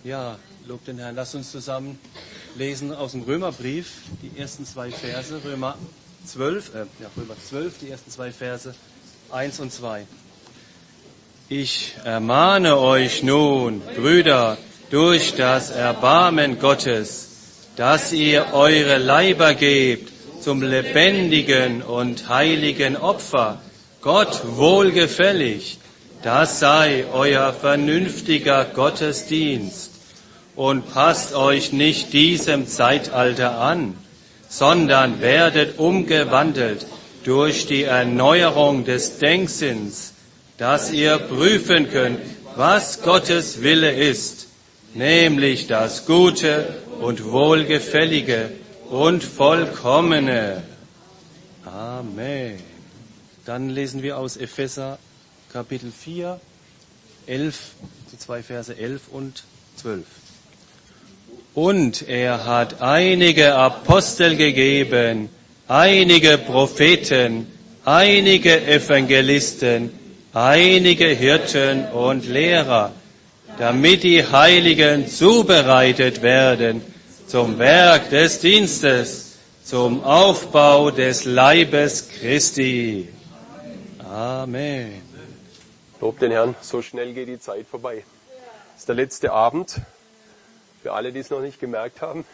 Ja, lob den Herrn. Lasst uns zusammen lesen aus dem Römerbrief, die ersten zwei Verse, Römer 12, die ersten zwei Verse, 1 und 2. Ich ermahne euch nun, Brüder, durch das Erbarmen Gottes, dass ihr eure Leiber gebt zum lebendigen und heiligen Opfer, Gott wohlgefällig. Das sei euer vernünftiger Gottesdienst. Und passt euch nicht diesem Zeitalter an, sondern werdet umgewandelt durch die Erneuerung des Denksinns, dass ihr prüfen könnt, was Gottes Wille ist, nämlich das Gute und Wohlgefällige und Vollkommene. Amen. Dann lesen wir aus Epheser Kapitel 4, 11, die zwei Verse 11 und 12. Und er hat einige Apostel gegeben, einige Propheten, einige Evangelisten, einige Hirten und Lehrer, damit die Heiligen zubereitet werden zum Werk des Dienstes, zum Aufbau des Leibes Christi. Amen. Lob den Herrn, so schnell geht die Zeit vorbei. Das ist der letzte Abend. Für alle, die es noch nicht gemerkt haben.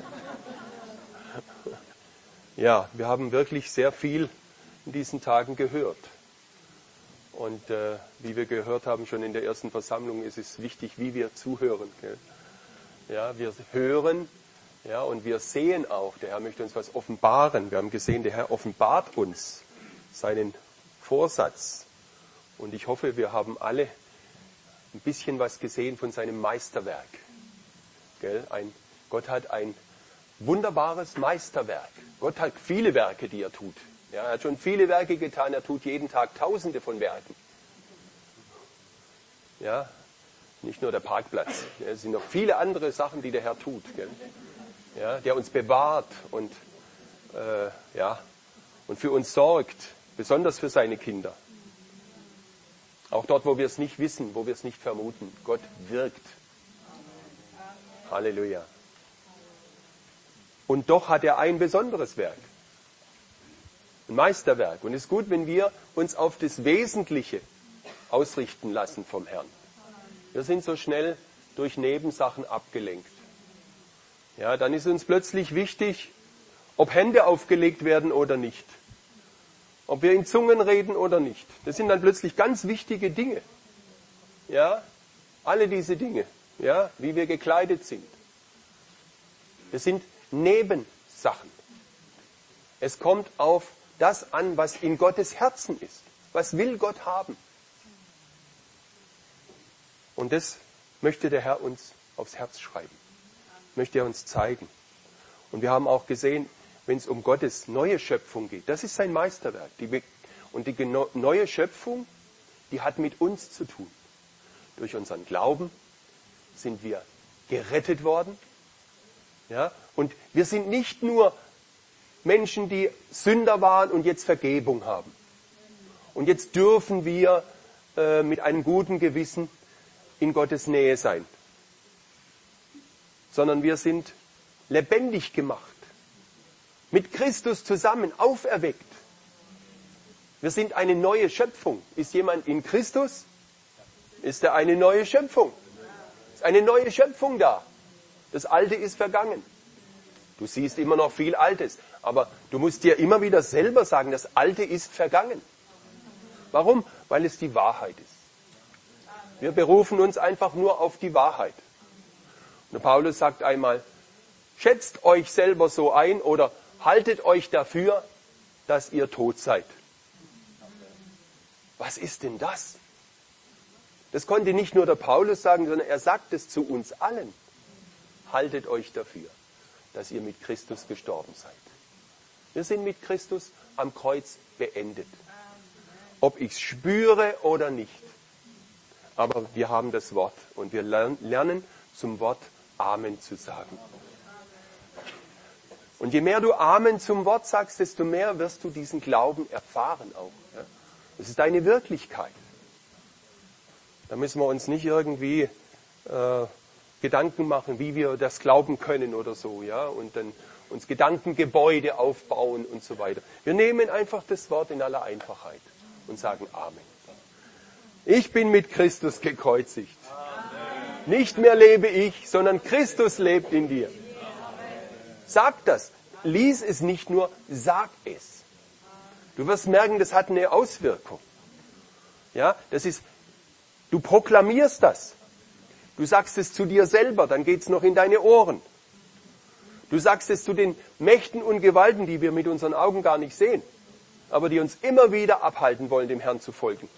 Ja, wir haben wirklich sehr viel in diesen Tagen gehört. Und wie wir gehört haben, schon in der ersten Versammlung, ist es wichtig, wie wir zuhören. Gell? Ja, wir hören, ja, und wir sehen auch, der Herr möchte uns was offenbaren. Wir haben gesehen, der Herr offenbart uns seinen Vorsatz. Und ich hoffe, wir haben alle ein bisschen was gesehen von seinem Meisterwerk. Gott hat ein wunderbares Meisterwerk. Gott hat viele Werke, die er tut. Ja, er hat schon viele Werke getan. Er tut jeden Tag Tausende von Werken. Ja, nicht nur der Parkplatz. Ja, es sind noch viele andere Sachen, die der Herr tut. Gell? Ja, der uns bewahrt und für uns sorgt, besonders für seine Kinder. Auch dort, wo wir es nicht wissen, wo wir es nicht vermuten. Gott wirkt. Halleluja. Und doch hat er ein besonderes Werk. Ein Meisterwerk. Und es ist gut, wenn wir uns auf das Wesentliche ausrichten lassen vom Herrn. Wir sind so schnell durch Nebensachen abgelenkt. Ja, dann ist uns plötzlich wichtig, ob Hände aufgelegt werden oder nicht. Ob wir in Zungen reden oder nicht. Das sind dann plötzlich ganz wichtige Dinge. Ja, alle diese Dinge. Ja, wie wir gekleidet sind. Das sind Nebensachen. Es kommt auf das an, was in Gottes Herzen ist. Was will Gott haben? Und das möchte der Herr uns aufs Herz schreiben. Möchte er uns zeigen. Und wir haben auch gesehen, wenn es um Gottes neue Schöpfung geht, das ist sein Meisterwerk. Und die neue Schöpfung, die hat mit uns zu tun. Durch unseren Glauben sind wir gerettet worden. Ja? Und wir sind nicht nur Menschen, die Sünder waren und jetzt Vergebung haben. Und jetzt dürfen wir mit einem guten Gewissen in Gottes Nähe sein. Sondern wir sind lebendig gemacht. Mit Christus zusammen auferweckt. Wir sind eine neue Schöpfung. Ist jemand in Christus? Ist er eine neue Schöpfung? Ist eine neue Schöpfung da. Das Alte ist vergangen. Du siehst immer noch viel Altes, aber du musst dir immer wieder selber sagen, das Alte ist vergangen. Warum? Weil es die Wahrheit ist. Wir berufen uns einfach nur auf die Wahrheit. Und Paulus sagt einmal, schätzt euch selber so ein oder haltet euch dafür, dass ihr tot seid. Was ist denn das? Das konnte nicht nur der Paulus sagen, sondern er sagt es zu uns allen. Haltet euch dafür, dass ihr mit Christus gestorben seid. Wir sind mit Christus am Kreuz beendet. Ob ich es spüre oder nicht. Aber wir haben das Wort und wir lernen zum Wort Amen zu sagen. Und je mehr du Amen zum Wort sagst, desto mehr wirst du diesen Glauben erfahren auch. Das ist deine Wirklichkeit. Da müssen wir uns nicht irgendwie Gedanken machen, wie wir das glauben können oder so, ja, und dann uns Gedankengebäude aufbauen und so weiter. Wir nehmen einfach das Wort in aller Einfachheit und sagen Amen. Ich bin mit Christus gekreuzigt. Nicht mehr lebe ich, sondern Christus lebt in dir. Sag das. Lies es nicht nur, sag es. Du wirst merken, das hat eine Auswirkung. Ja, du proklamierst das. Du sagst es zu dir selber, dann geht's noch in deine Ohren. Du sagst es zu den Mächten und Gewalten, die wir mit unseren Augen gar nicht sehen, aber die uns immer wieder abhalten wollen, dem Herrn zu folgen.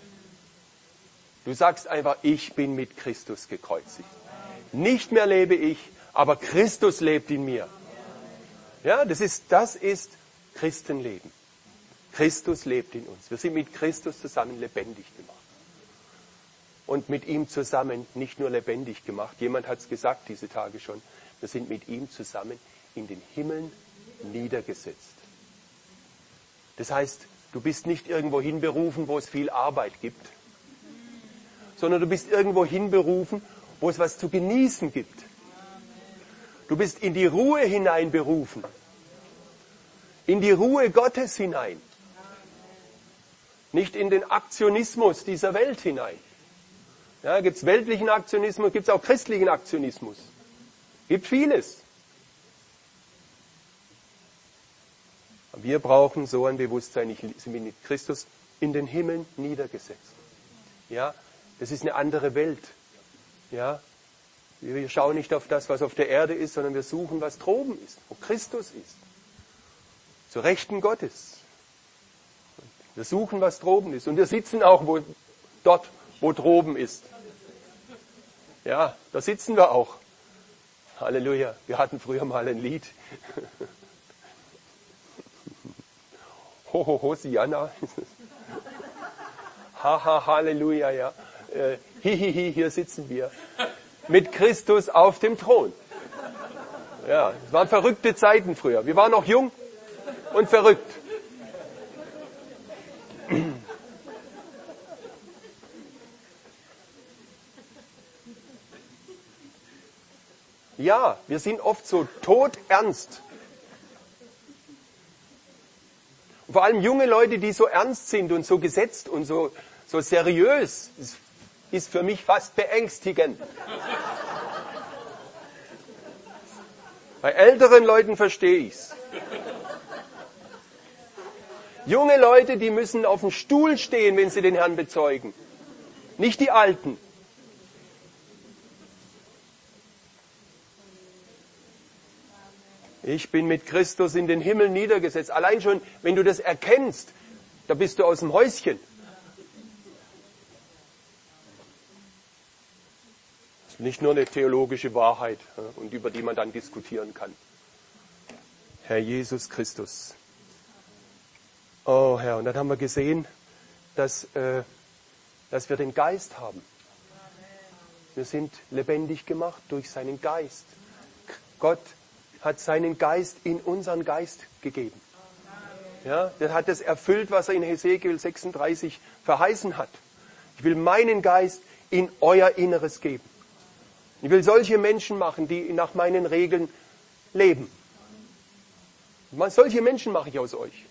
Du sagst einfach, ich bin mit Christus gekreuzigt. Nicht mehr lebe ich, aber Christus lebt in mir. Ja, das ist Christenleben. Christus lebt in uns. Wir sind mit Christus zusammen lebendig gemacht. Und mit ihm zusammen nicht nur lebendig gemacht. Jemand hat es gesagt diese Tage schon. Wir sind mit ihm zusammen in den Himmeln niedergesetzt. Das heißt, du bist nicht irgendwo hinberufen, wo es viel Arbeit gibt, sondern du bist irgendwo hinberufen, wo es was zu genießen gibt. Du bist in die Ruhe hinein berufen. In die Ruhe Gottes hinein. Nicht in den Aktionismus dieser Welt hinein. Ja, gibt es weltlichen Aktionismus, gibt es auch christlichen Aktionismus. Gibt vieles. Aber wir brauchen so ein Bewusstsein, ich bin mit Christus in den Himmeln niedergesetzt. Ja, das ist eine andere Welt. Ja, wir schauen nicht auf das, was auf der Erde ist, sondern wir suchen, was droben ist, wo Christus ist. Zur Rechten Gottes. Wir suchen, was droben ist. Und wir sitzen auch dort, wo droben ist. Ja, da sitzen wir auch. Halleluja. Wir hatten früher mal ein Lied. Ho, ho, Hosianna. Ha, ha, Halleluja, ja. Hi, hi, hi, hier sitzen wir. Mit Christus auf dem Thron. Ja, es waren verrückte Zeiten früher. Wir waren noch jung und verrückt. Ja, wir sind oft so todernst. Und vor allem junge Leute, die so ernst sind und so gesetzt und so seriös, ist für mich fast beängstigend. Bei älteren Leuten verstehe ich's. Junge Leute, die müssen auf dem Stuhl stehen, wenn sie den Herrn bezeugen. Nicht die Alten. Ich bin mit Christus in den Himmel niedergesetzt. Allein schon, wenn du das erkennst, da bist du aus dem Häuschen. Das ist nicht nur eine theologische Wahrheit, und über die man dann diskutieren kann. Herr Jesus Christus. Oh Herr, und dann haben wir gesehen, dass wir den Geist haben. Wir sind lebendig gemacht durch seinen Geist. Gott hat seinen Geist in unseren Geist gegeben. Ja, der hat das erfüllt, was er in Hesekiel 36 verheißen hat. Ich will meinen Geist in euer Inneres geben. Ich will solche Menschen machen, die nach meinen Regeln leben. Solche Menschen mache ich aus euch.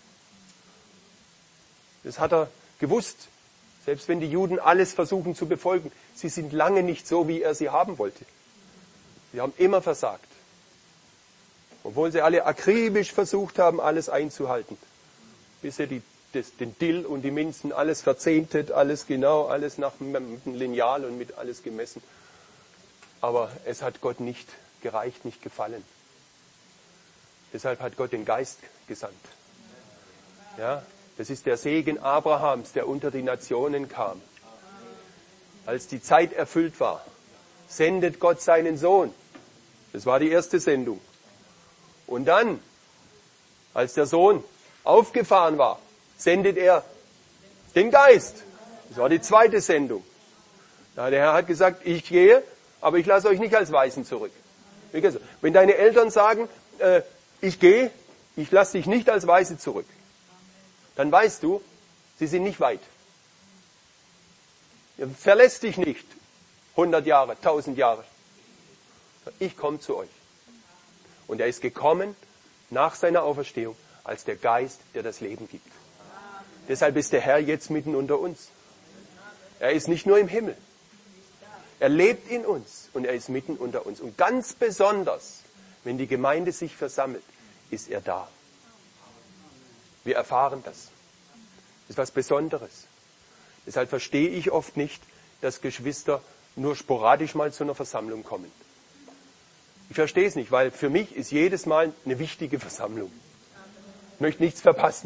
Das hat er gewusst. Selbst wenn die Juden alles versuchen zu befolgen, sie sind lange nicht so, wie er sie haben wollte. Sie haben immer versagt. Obwohl sie alle akribisch versucht haben, alles einzuhalten. Bis sie den Dill und die Minzen alles verzehntet, alles genau, alles mit dem Lineal und mit alles gemessen. Aber es hat Gott nicht gereicht, nicht gefallen. Deshalb hat Gott den Geist gesandt. Ja, das ist der Segen Abrahams, der unter die Nationen kam. Als die Zeit erfüllt war, sendet Gott seinen Sohn. Das war die erste Sendung. Und dann, als der Sohn aufgefahren war, sendet er den Geist. Das war die zweite Sendung. Ja, der Herr hat gesagt, ich gehe, aber ich lasse euch nicht als Waisen zurück. Wenn deine Eltern sagen, ich gehe, ich lasse dich nicht als Waise zurück, dann weißt du, sie sind nicht weit. Er verlässt dich nicht 100 Jahre, 1000 Jahre. Ich komme zu euch. Und er ist gekommen nach seiner Auferstehung als der Geist, der das Leben gibt. Deshalb ist der Herr jetzt mitten unter uns. Er ist nicht nur im Himmel. Er lebt in uns und er ist mitten unter uns. Und ganz besonders, wenn die Gemeinde sich versammelt, ist er da. Wir erfahren das. Das ist was Besonderes. Deshalb verstehe ich oft nicht, dass Geschwister nur sporadisch mal zu einer Versammlung kommen. Ich verstehe es nicht, weil für mich ist jedes Mal eine wichtige Versammlung. Ich möchte nichts verpassen.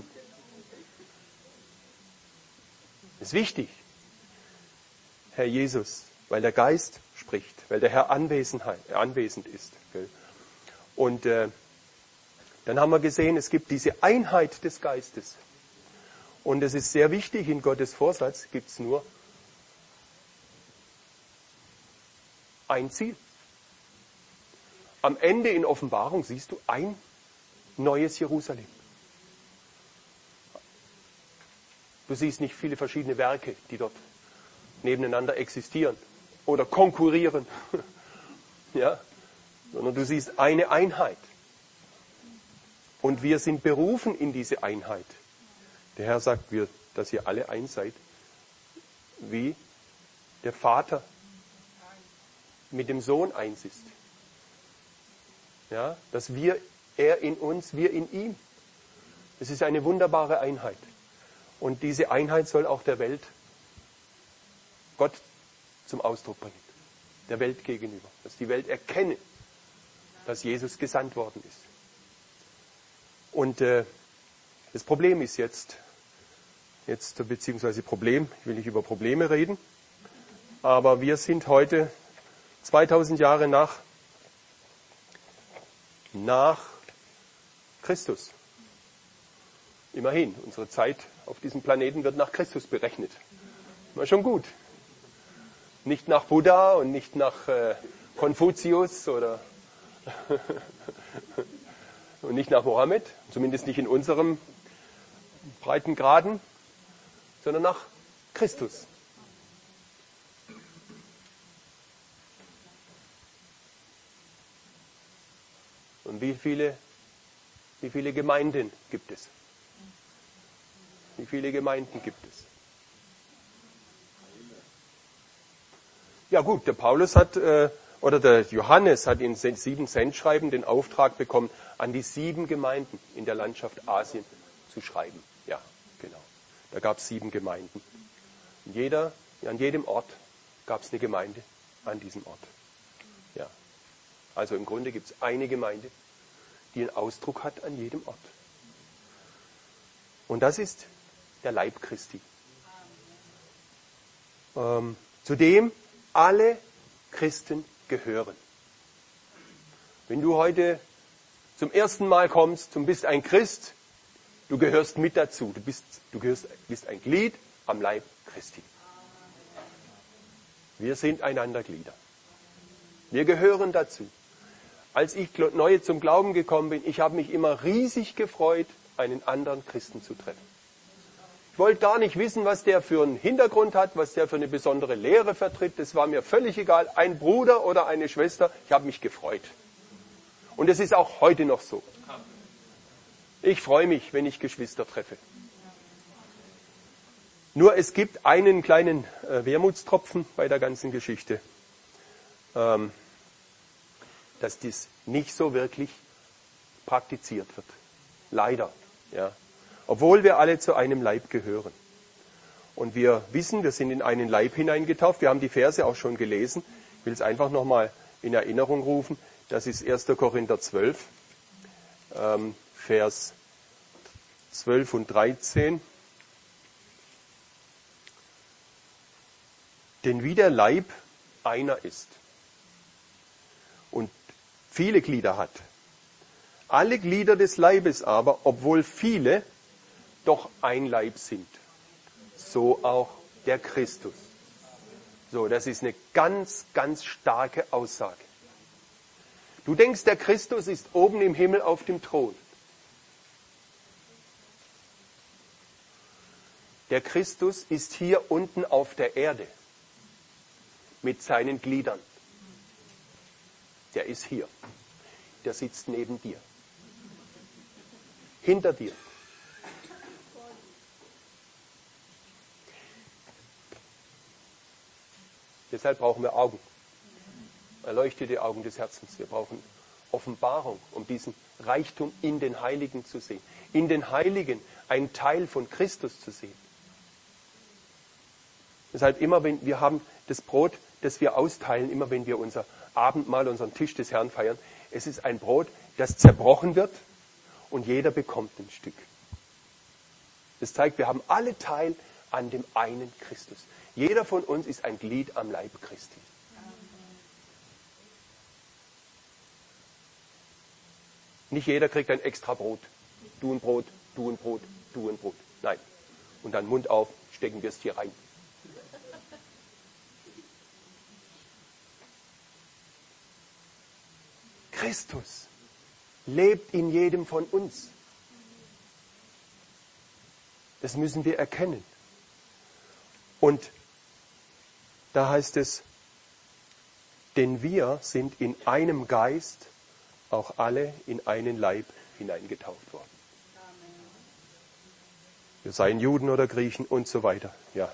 Das ist wichtig. Herr Jesus, weil der Geist spricht, weil der Herr anwesend ist. Und dann haben wir gesehen, es gibt diese Einheit des Geistes. Und es ist sehr wichtig, in Gottes Vorsatz gibt es nur ein Ziel. Am Ende in Offenbarung siehst du ein neues Jerusalem. Du siehst nicht viele verschiedene Werke, die dort nebeneinander existieren oder konkurrieren, ja, sondern du siehst eine Einheit. Und wir sind berufen in diese Einheit. Der Herr sagt, dass ihr alle eins seid, wie der Vater mit dem Sohn eins ist. Ja, dass er in uns, wir in ihm. Es ist eine wunderbare Einheit. Und diese Einheit soll auch der Welt Gott zum Ausdruck bringen. Der Welt gegenüber. Dass die Welt erkenne, dass Jesus gesandt worden ist. Und das Problem ist jetzt beziehungsweise Problem, ich will nicht über Probleme reden, aber wir sind heute 2000 Jahre nach Christus. Immerhin, unsere Zeit auf diesem Planeten wird nach Christus berechnet. War schon gut. Nicht nach Buddha und nicht nach Konfuzius oder und nicht nach Mohammed, zumindest nicht in unserem Breitengraden, sondern nach Christus. Und wie viele Gemeinden gibt es? Wie viele Gemeinden gibt es? Ja gut, der Paulus oder der Johannes hat in 7 Sendschreiben den Auftrag bekommen, an die 7 Gemeinden in der Landschaft Asien zu schreiben. Ja, genau. Da gab es 7 Gemeinden. An jedem Ort gab es eine Gemeinde an diesem Ort. Ja. Also im Grunde gibt es eine Gemeinde, die einen Ausdruck hat an jedem Ort. Und das ist der Leib Christi. Zu dem alle Christen gehören. Wenn du heute zum ersten Mal kommst und bist ein Christ, du gehörst mit dazu. Du bist ein Glied am Leib Christi. Wir sind einander Glieder. Wir gehören dazu. Als ich neu zum Glauben gekommen bin, ich habe mich immer riesig gefreut, einen anderen Christen zu treffen. Ich wollte gar nicht wissen, was der für einen Hintergrund hat, was der für eine besondere Lehre vertritt. Das war mir völlig egal. Ein Bruder oder eine Schwester, ich habe mich gefreut. Und es ist auch heute noch so. Ich freue mich, wenn ich Geschwister treffe. Nur es gibt einen kleinen Wermutstropfen bei der ganzen Geschichte, dass dies nicht so wirklich praktiziert wird. Leider. Ja. Obwohl wir alle zu einem Leib gehören. Und wir wissen, wir sind in einen Leib hineingetauft. Wir haben die Verse auch schon gelesen. Ich will es einfach nochmal in Erinnerung rufen. Das ist 1. Korinther 12, Vers 12 und 13. Denn wie der Leib einer ist und viele Glieder hat, alle Glieder des Leibes aber, obwohl viele, doch ein Leib sind. So auch der Christus. So, das ist eine ganz, ganz starke Aussage. Du denkst, der Christus ist oben im Himmel auf dem Thron. Der Christus ist hier unten auf der Erde mit seinen Gliedern. der ist hier. Der sitzt neben dir. Hinter dir. Deshalb brauchen wir Augen. Erleuchtete Augen des Herzens. Wir brauchen Offenbarung, um diesen Reichtum in den Heiligen zu sehen. In den Heiligen einen Teil von Christus zu sehen. Deshalb immer, wenn wir haben das Brot, das wir austeilen, immer wenn wir unser Abendmahl, unseren Tisch des Herrn feiern, es ist ein Brot, das zerbrochen wird und jeder bekommt ein Stück. Das zeigt, wir haben alle Teil an dem einen Christus. Jeder von uns ist ein Glied am Leib Christi. Nicht jeder kriegt ein extra Brot. Du ein Brot, du ein Brot, du ein Brot. Nein. Und dann Mund auf, stecken wir es hier rein. Christus lebt in jedem von uns. Das müssen wir erkennen. Und da heißt es, denn wir sind in einem Geist auch alle in einen Leib hineingetauft worden. Wir seien Juden oder Griechen und so weiter. Ja.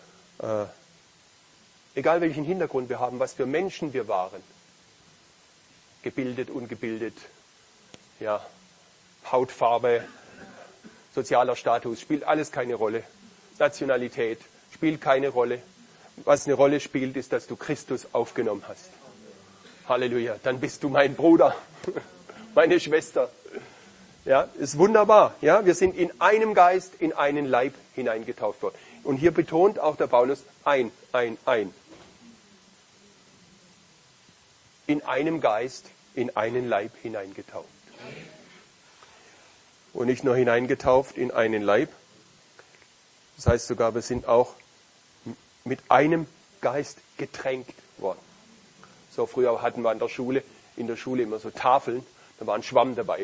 Egal welchen Hintergrund wir haben, was für Menschen wir waren. Gebildet, ungebildet, ja, Hautfarbe, sozialer Status, spielt alles keine Rolle. Nationalität spielt keine Rolle. Was eine Rolle spielt, ist, dass du Christus aufgenommen hast. Halleluja, dann bist du mein Bruder, meine Schwester. Ja, ist wunderbar. Ja, wir sind in einem Geist, in einen Leib hineingetauft worden. Und hier betont auch der Paulus ein. In einem Geist, in einen Leib hineingetauft. Und nicht nur hineingetauft in einen Leib. Das heißt sogar, wir sind auch mit einem Geist getränkt worden. So früher hatten wir in der Schule immer so Tafeln, da war ein Schwamm dabei.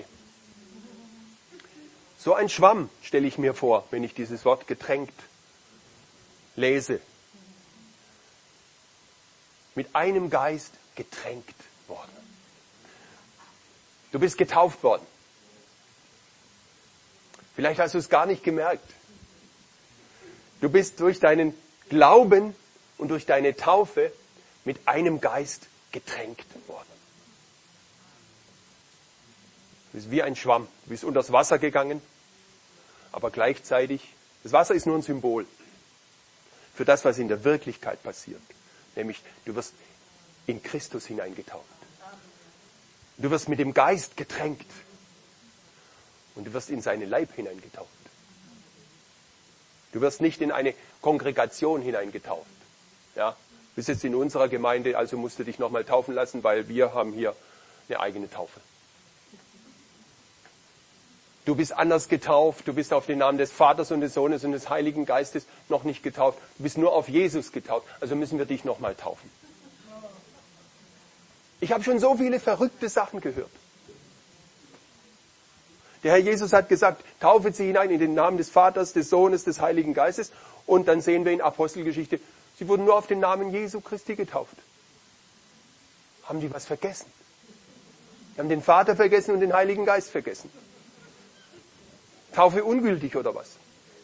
So ein Schwamm stelle ich mir vor, wenn ich dieses Wort getränkt lese. Mit einem Geist getränkt worden. Du bist getauft worden. Vielleicht hast du es gar nicht gemerkt. Du bist durch deinen Glauben und durch deine Taufe mit einem Geist getränkt worden. Du bist wie ein Schwamm. Du bist unter das Wasser gegangen, aber gleichzeitig, das Wasser ist nur ein Symbol für das, was in der Wirklichkeit passiert. Nämlich, du wirst in Christus hineingetaucht. Du wirst mit dem Geist getränkt. Und du wirst in seinen Leib hineingetaucht. Du wirst nicht in eine Kongregation hineingetauft. Ja? Du bist jetzt in unserer Gemeinde, also musst du dich nochmal taufen lassen, weil wir haben hier eine eigene Taufe. Du bist anders getauft, du bist auf den Namen des Vaters und des Sohnes und des Heiligen Geistes noch nicht getauft. Du bist nur auf Jesus getauft, also müssen wir dich nochmal taufen. Ich habe schon so viele verrückte Sachen gehört. Der Herr Jesus hat gesagt, taufet sie hinein in den Namen des Vaters, des Sohnes, des Heiligen Geistes. Und dann sehen wir in Apostelgeschichte, sie wurden nur auf den Namen Jesu Christi getauft. Haben die was vergessen? Die haben den Vater vergessen und den Heiligen Geist vergessen. Taufe ungültig oder was?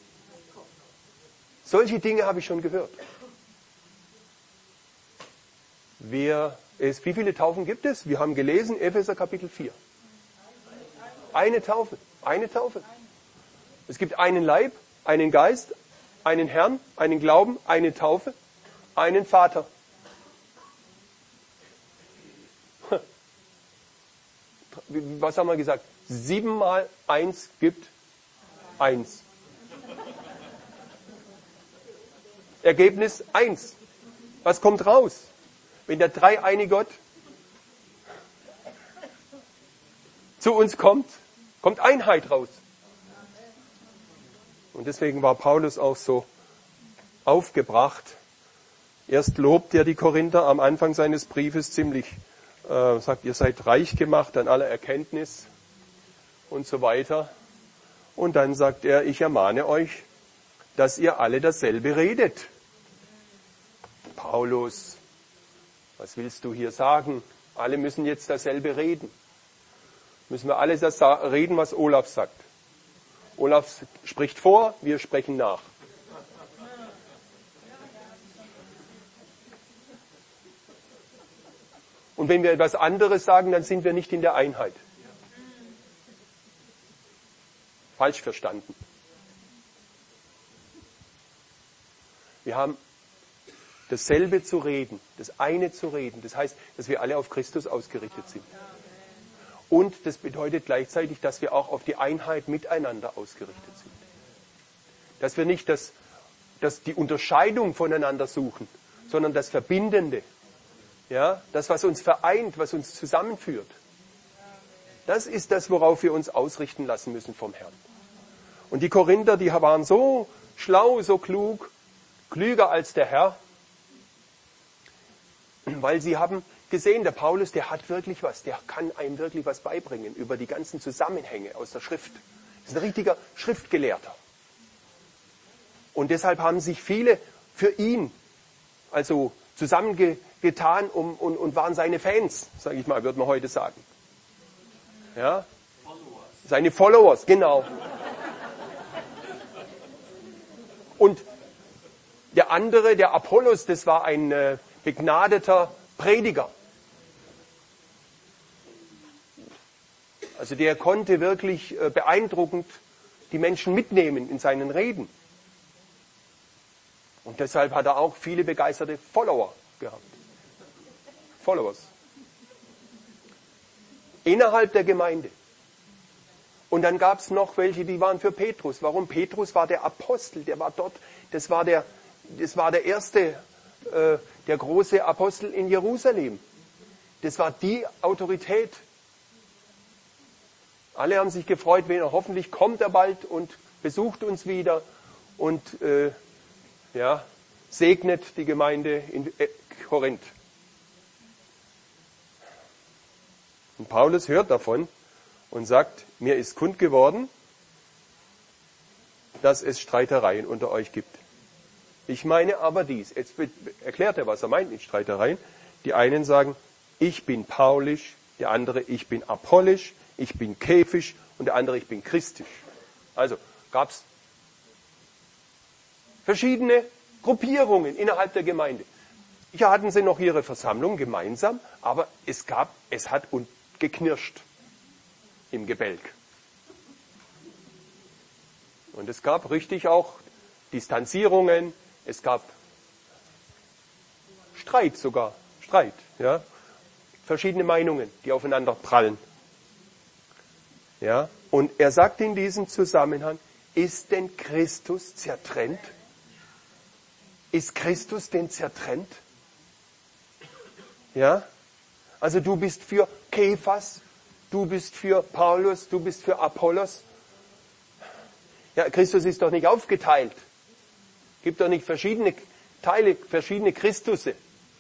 Solche Dinge habe ich schon gehört. Wie viele Taufen gibt es? Wir haben gelesen, Epheser Kapitel 4. Eine Taufe. Es gibt einen Leib, einen Geist, einen Herrn, einen Glauben, eine Taufe, einen Vater. Was haben wir gesagt? 7 mal 1 gibt 1. Ergebnis 1. Was kommt raus? Wenn der dreieinige Gott zu uns kommt Einheit raus. Und deswegen war Paulus auch so aufgebracht. Erst lobt er die Korinther am Anfang seines Briefes ziemlich, sagt, ihr seid reich gemacht an aller Erkenntnis und so weiter. Und dann sagt er, ich ermahne euch, dass ihr alle dasselbe redet. Paulus, was willst du hier sagen? Alle müssen jetzt dasselbe reden. Müssen wir alle das reden, was Olaf sagt. Olaf spricht vor, wir sprechen nach. Und wenn wir etwas anderes sagen, dann sind wir nicht in der Einheit. Falsch verstanden. Wir haben dasselbe zu reden, das eine zu reden. Das heißt, dass wir alle auf Christus ausgerichtet sind. Und das bedeutet gleichzeitig, dass wir auch auf die Einheit miteinander ausgerichtet sind. Dass wir nicht die Unterscheidung voneinander suchen, sondern das Verbindende. Ja, das, was uns vereint, was uns zusammenführt. Das ist das, worauf wir uns ausrichten lassen müssen vom Herrn. Und die Korinther, die waren so schlau, so klug, klüger als der Herr, weil sie haben gesehen, der Paulus, der hat wirklich was, der kann einem wirklich was beibringen über die ganzen Zusammenhänge aus der Schrift. Das ist ein richtiger Schriftgelehrter. Und deshalb haben sich viele für ihn also zusammengetan und waren seine Fans, sage ich mal, würde man heute sagen. Ja? Seine Followers, genau. Und der andere, der Apollos, das war ein begnadeter Prediger. Also der konnte wirklich beeindruckend die Menschen mitnehmen in seinen Reden. Und deshalb hat er auch viele begeisterte Follower gehabt. Followers. Innerhalb der Gemeinde. Und dann gab es noch welche, die waren für Petrus. Warum? Petrus war der Apostel, der war dort, das war der erste, der große Apostel in Jerusalem. Das war die Autorität. Alle haben sich gefreut, wenn er hoffentlich kommt er bald und besucht uns wieder und segnet die Gemeinde in Korinth. Und Paulus hört davon und sagt, mir ist kund geworden, dass es Streitereien unter euch gibt. Ich meine aber dies. Jetzt erklärt er, was er meint mit Streitereien. Die einen sagen, ich bin paulisch, der andere, ich bin apollisch, ich bin käfisch und der andere, ich bin christisch. Also gab es verschiedene Gruppierungen innerhalb der Gemeinde. Hier hatten sie noch ihre Versammlung gemeinsam, aber es hat geknirscht im Gebälk. Und es gab richtig auch Distanzierungen, es gab Streit, ja, verschiedene Meinungen, die aufeinander prallen. Ja, und er sagt in diesem Zusammenhang, ist denn Christus zertrennt? Ist Christus denn zertrennt? Ja, also du bist für Kephas, du bist für Paulus, du bist für Apollos. Ja, Christus ist doch nicht aufgeteilt. Gibt doch nicht verschiedene Teile, verschiedene Christusse.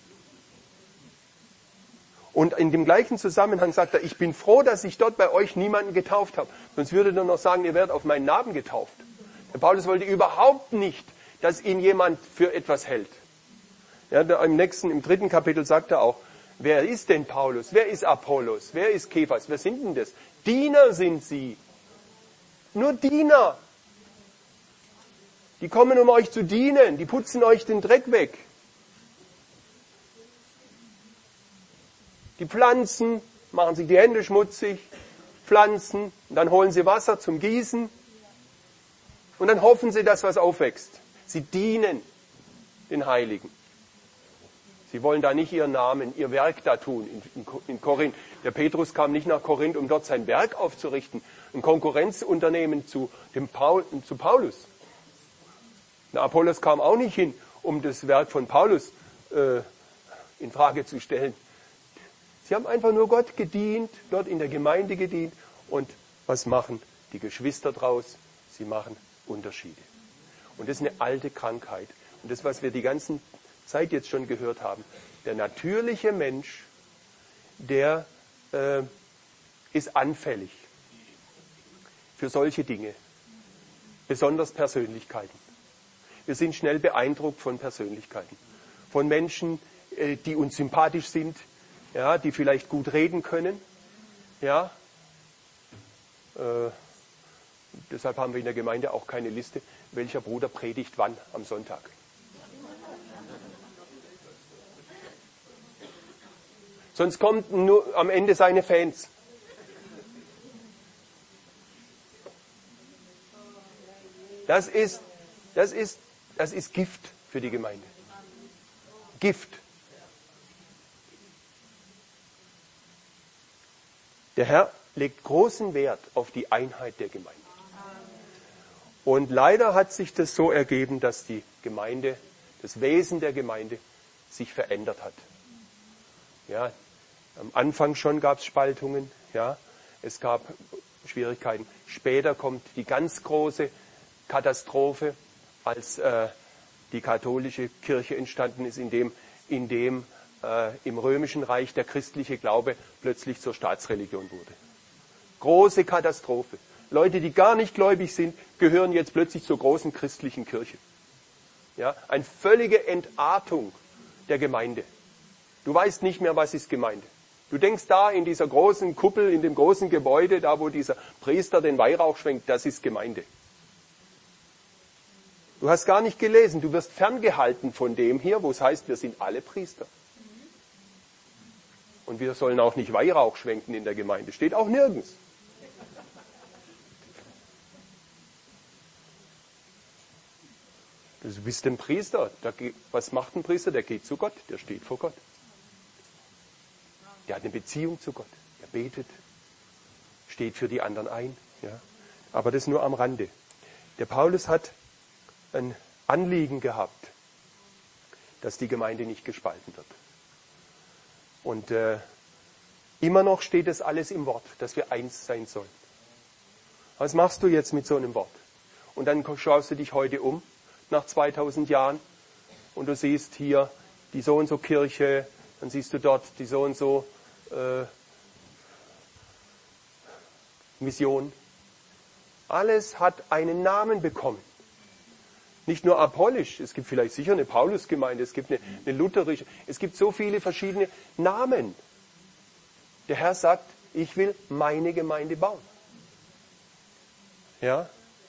Und in dem gleichen Zusammenhang sagt er, ich bin froh, dass ich dort bei euch niemanden getauft habe. Sonst würde er noch sagen, ihr werdet auf meinen Namen getauft. Der Paulus wollte überhaupt nicht, dass ihn jemand für etwas hält. Ja, im 3. Kapitel sagt er auch, wer ist denn Paulus? Wer ist Apollos? Wer ist Kephas? Wer sind denn das? Diener sind sie. Nur Diener. Die kommen, um euch zu dienen. Die putzen euch den Dreck weg. Die pflanzen, machen sich die Hände schmutzig, pflanzen, und dann holen sie Wasser zum Gießen und dann hoffen sie, dass was aufwächst. Sie dienen den Heiligen. Sie wollen da nicht ihren Namen, ihr Werk da tun in Korinth. Der Petrus kam nicht nach Korinth, um dort sein Werk aufzurichten, ein Konkurrenzunternehmen zu Paulus. Der Apollos kam auch nicht hin, um das Werk von Paulus in Frage zu stellen. Sie haben einfach nur Gott gedient, dort in der Gemeinde gedient. Und was machen die Geschwister draus? Sie machen Unterschiede. Und das ist eine alte Krankheit. Und das, was wir die ganze Zeit jetzt schon gehört haben. Der natürliche Mensch, der ist anfällig für solche Dinge. Besonders Persönlichkeiten. Wir sind schnell beeindruckt von Persönlichkeiten. Von Menschen, die uns sympathisch sind, ja, die vielleicht gut reden können. Ja, deshalb haben wir in der Gemeinde auch keine Liste, welcher Bruder predigt wann am Sonntag. Sonst kommen nur am Ende seine Fans. Das ist Gift für die Gemeinde. Gift. Der Herr legt großen Wert auf die Einheit der Gemeinde. Und leider hat sich das so ergeben, dass die Gemeinde, das Wesen der Gemeinde sich verändert hat. Ja, am Anfang schon gab es Spaltungen, ja, es gab Schwierigkeiten. Später kommt die ganz große Katastrophe, als die katholische Kirche entstanden ist, in dem im Römischen Reich der christliche Glaube plötzlich zur Staatsreligion wurde. Große Katastrophe. Leute, die gar nicht gläubig sind, gehören jetzt plötzlich zur großen christlichen Kirche. Ja, eine völlige Entartung der Gemeinde. Du weißt nicht mehr, was ist Gemeinde. Du denkst da in dieser großen Kuppel, in dem großen Gebäude, da wo dieser Priester den Weihrauch schwenkt, das ist Gemeinde. Du hast gar nicht gelesen, du wirst ferngehalten von dem hier, wo es heißt, wir sind alle Priester. Und wir sollen auch nicht Weihrauch schwenken in der Gemeinde. Steht auch nirgends. Du bist ein Priester. Was macht ein Priester? Der geht zu Gott, der steht vor Gott. Der hat eine Beziehung zu Gott. Er betet, steht für die anderen ein. Ja. Aber das nur am Rande. Der Paulus hat ein Anliegen gehabt, dass die Gemeinde nicht gespalten wird. Und immer noch steht es alles im Wort, dass wir eins sein sollen. Was machst du jetzt mit so einem Wort? Und dann schaust du dich heute um, nach 2000 Jahren, und du siehst hier die so und so Kirche, dann siehst du dort die so und so Mission. Alles hat einen Namen bekommen. Nicht nur apollisch, es gibt vielleicht sicher eine Paulusgemeinde, es gibt eine lutherische, es gibt so viele verschiedene Namen. Der Herr sagt, ich will meine Gemeinde bauen. Ja?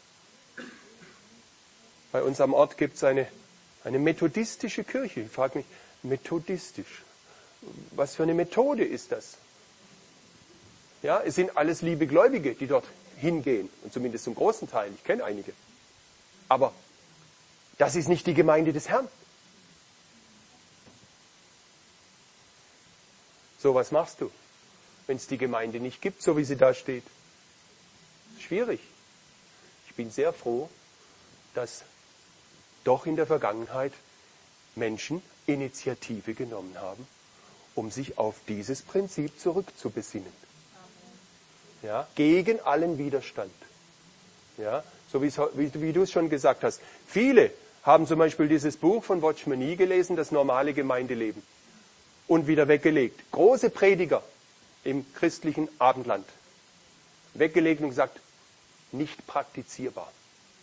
Bei uns am Ort gibt es eine methodistische Kirche. Ich frage mich, methodistisch, was für eine Methode ist das? Ja, es sind alles liebe Gläubige, die dort hingehen, und zumindest zum großen Teil, ich kenne einige. Aber das ist nicht die Gemeinde des Herrn. So, was machst du, wenn es die Gemeinde nicht gibt, so wie sie da steht? Schwierig. Ich bin sehr froh, dass doch in der Vergangenheit Menschen Initiative genommen haben, um sich auf dieses Prinzip zurückzubesinnen. Ja, gegen allen Widerstand. Ja, so wie du es schon gesagt hast. Viele haben zum Beispiel dieses Buch von Watchman Nee gelesen, das normale Gemeindeleben, und wieder weggelegt. Große Prediger im christlichen Abendland. Weggelegt und gesagt, nicht praktizierbar.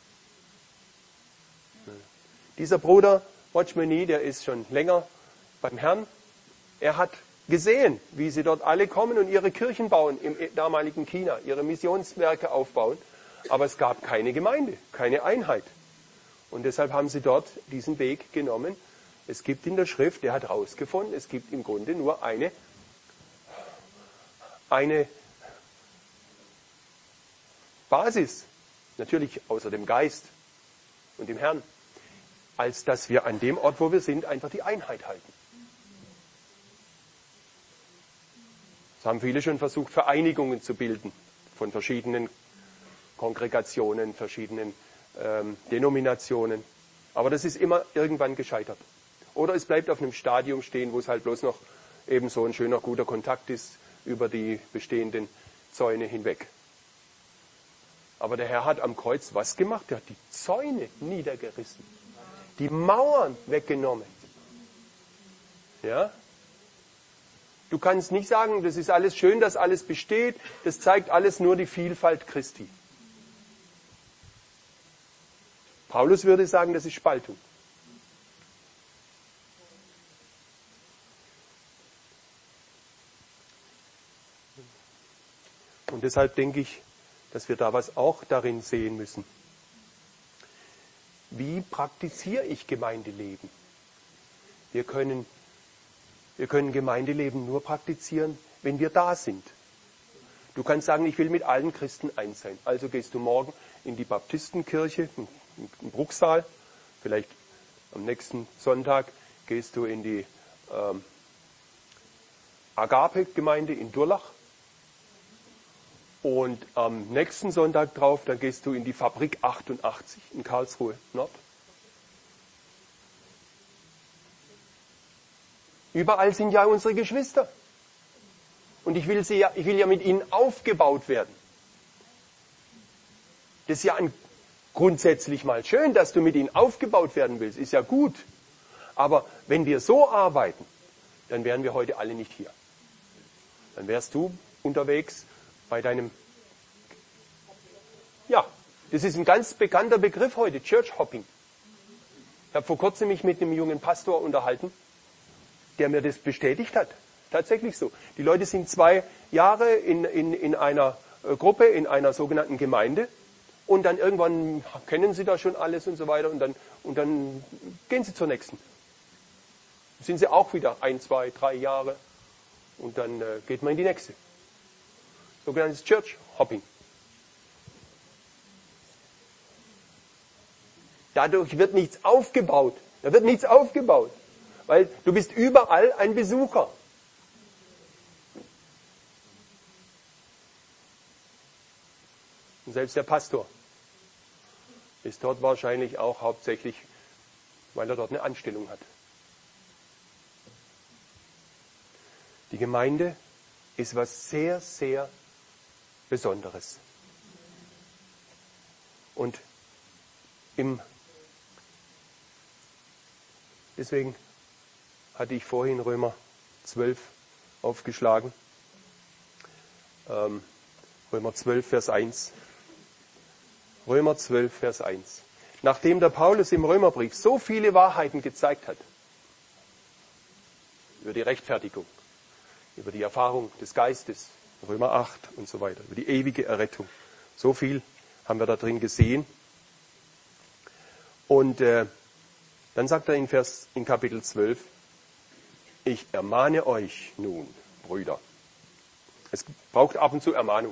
Dieser Bruder Watchman Nee, der ist schon länger beim Herrn. Er hat gesehen, wie sie dort alle kommen und ihre Kirchen bauen im damaligen China, ihre Missionswerke aufbauen. Aber es gab keine Gemeinde, keine Einheit. Und deshalb haben sie dort diesen Weg genommen. Es gibt in der Schrift, der hat herausgefunden, es gibt im Grunde nur eine Basis, natürlich außer dem Geist und dem Herrn, als dass wir an dem Ort, wo wir sind, einfach die Einheit halten. Es haben viele schon versucht, Vereinigungen zu bilden von verschiedenen Kongregationen, verschiedenen Denominationen. Aber das ist immer irgendwann gescheitert. Oder es bleibt auf einem Stadium stehen, wo es halt bloß noch eben so ein schöner, guter Kontakt ist über die bestehenden Zäune hinweg. Aber der Herr hat am Kreuz was gemacht? Er hat die Zäune niedergerissen. Die Mauern weggenommen. Ja? Du kannst nicht sagen, das ist alles schön, dass alles besteht. Das zeigt alles nur die Vielfalt Christi. Paulus würde sagen, das ist Spaltung. Und deshalb denke ich, dass wir da was auch darin sehen müssen. Wie praktiziere ich Gemeindeleben? Wir können Gemeindeleben nur praktizieren, wenn wir da sind. Du kannst sagen, ich will mit allen Christen eins sein. Also gehst du morgen in die Baptistenkirche in Bruchsal. Vielleicht am nächsten Sonntag gehst du in die Agape-Gemeinde in Durlach. Und am nächsten Sonntag drauf, dann gehst du in die Fabrik 88 in Karlsruhe Nord. Überall sind ja unsere Geschwister. Und ich will ja mit ihnen aufgebaut werden. Das ist ja grundsätzlich mal schön, dass du mit ihnen aufgebaut werden willst. Ist ja gut. Aber wenn wir so arbeiten, dann wären wir heute alle nicht hier. Dann wärst du unterwegs bei deinem, ja, das ist ein ganz bekannter Begriff heute, Church Hopping. Ich habe vor kurzem mich mit einem jungen Pastor unterhalten, der mir das bestätigt hat. Tatsächlich so. Die Leute sind 2 Jahre in einer Gruppe, in einer sogenannten Gemeinde und dann irgendwann kennen sie da schon alles und so weiter und dann gehen sie zur nächsten. Dann sind sie auch wieder 1, 2, 3 Jahre und dann geht man in die nächste. Sogenanntes Church Hopping. Dadurch wird nichts aufgebaut. Da wird nichts aufgebaut. Weil du bist überall ein Besucher. Und selbst der Pastor ist dort wahrscheinlich auch hauptsächlich, weil er dort eine Anstellung hat. Die Gemeinde ist was sehr, sehr Besonderes. Und deswegen hatte ich vorhin Römer 12 aufgeschlagen. Römer 12, Vers 1. Römer 12, Vers 1. Nachdem der Paulus im Römerbrief so viele Wahrheiten gezeigt hat, über die Rechtfertigung, über die Erfahrung des Geistes, Römer 8 und so weiter, über die ewige Errettung. So viel haben wir da drin gesehen. Und dann sagt er in Kapitel 12, ich ermahne euch nun, Brüder. Es braucht ab und zu Ermahnung.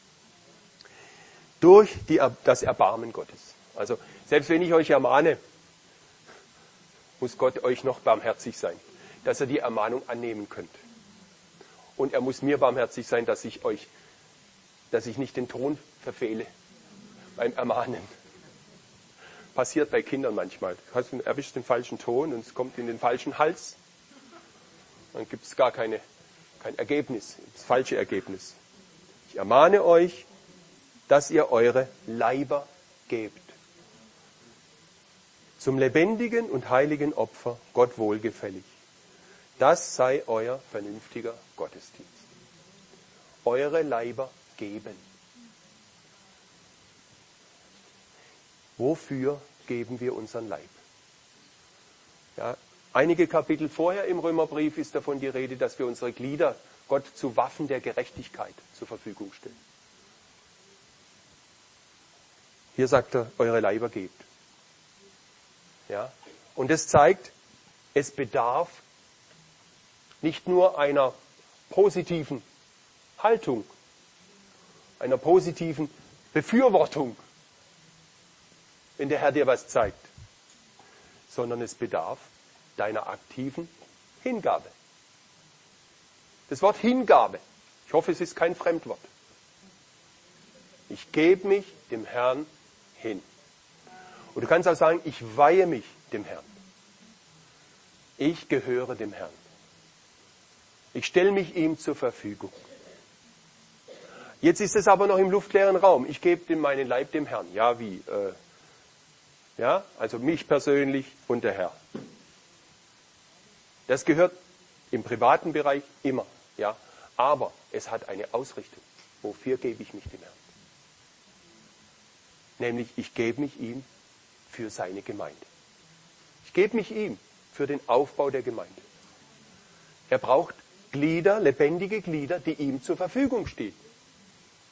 Durch das Erbarmen Gottes. Also selbst wenn ich euch ermahne, muss Gott euch noch barmherzig sein, dass ihr die Ermahnung annehmen könnt. Und er muss mir barmherzig sein, dass ich nicht den Ton verfehle beim Ermahnen. Passiert bei Kindern manchmal. Du erwischst den falschen Ton und es kommt in den falschen Hals. Dann gibt es gar kein Ergebnis, das falsche Ergebnis. Ich ermahne euch, dass ihr eure Leiber gebt. Zum lebendigen und heiligen Opfer, Gott wohlgefällig. Das sei euer vernünftiger Gottesdienst. Eure Leiber geben. Wofür geben wir unseren Leib? Ja, einige Kapitel vorher im Römerbrief ist davon die Rede, dass wir unsere Glieder Gott zu Waffen der Gerechtigkeit zur Verfügung stellen. Hier sagt er, eure Leiber gebt. Ja, und das zeigt, es bedarf nicht nur einer positiven Haltung, einer positiven Befürwortung, wenn der Herr dir was zeigt, sondern es bedarf deiner aktiven Hingabe. Das Wort Hingabe, ich hoffe, es ist kein Fremdwort. Ich gebe mich dem Herrn hin. Und du kannst auch sagen, ich weihe mich dem Herrn. Ich gehöre dem Herrn. Ich stelle mich ihm zur Verfügung. Jetzt ist es aber noch im luftleeren Raum. Ich gebe meinen Leib dem Herrn. Ja, wie? Ja, also mich persönlich und der Herr. Das gehört im privaten Bereich immer. Ja, aber es hat eine Ausrichtung. Wofür gebe ich mich dem Herrn? Nämlich, ich gebe mich ihm für seine Gemeinde. Ich gebe mich ihm für den Aufbau der Gemeinde. Er braucht Glieder, lebendige Glieder, die ihm zur Verfügung stehen.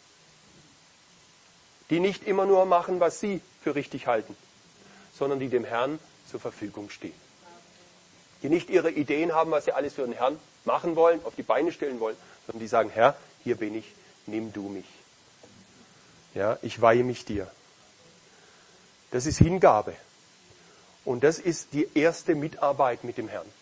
die nicht immer nur machen, was sie für richtig halten, sondern die dem Herrn zur Verfügung stehen. Die nicht ihre Ideen haben, was sie alles für den Herrn machen wollen, auf die Beine stellen wollen, sondern die sagen, Herr, hier bin ich, nimm du mich. Ja, ich weihe mich dir. Das ist Hingabe. Und das ist die erste Mitarbeit mit dem Herrn.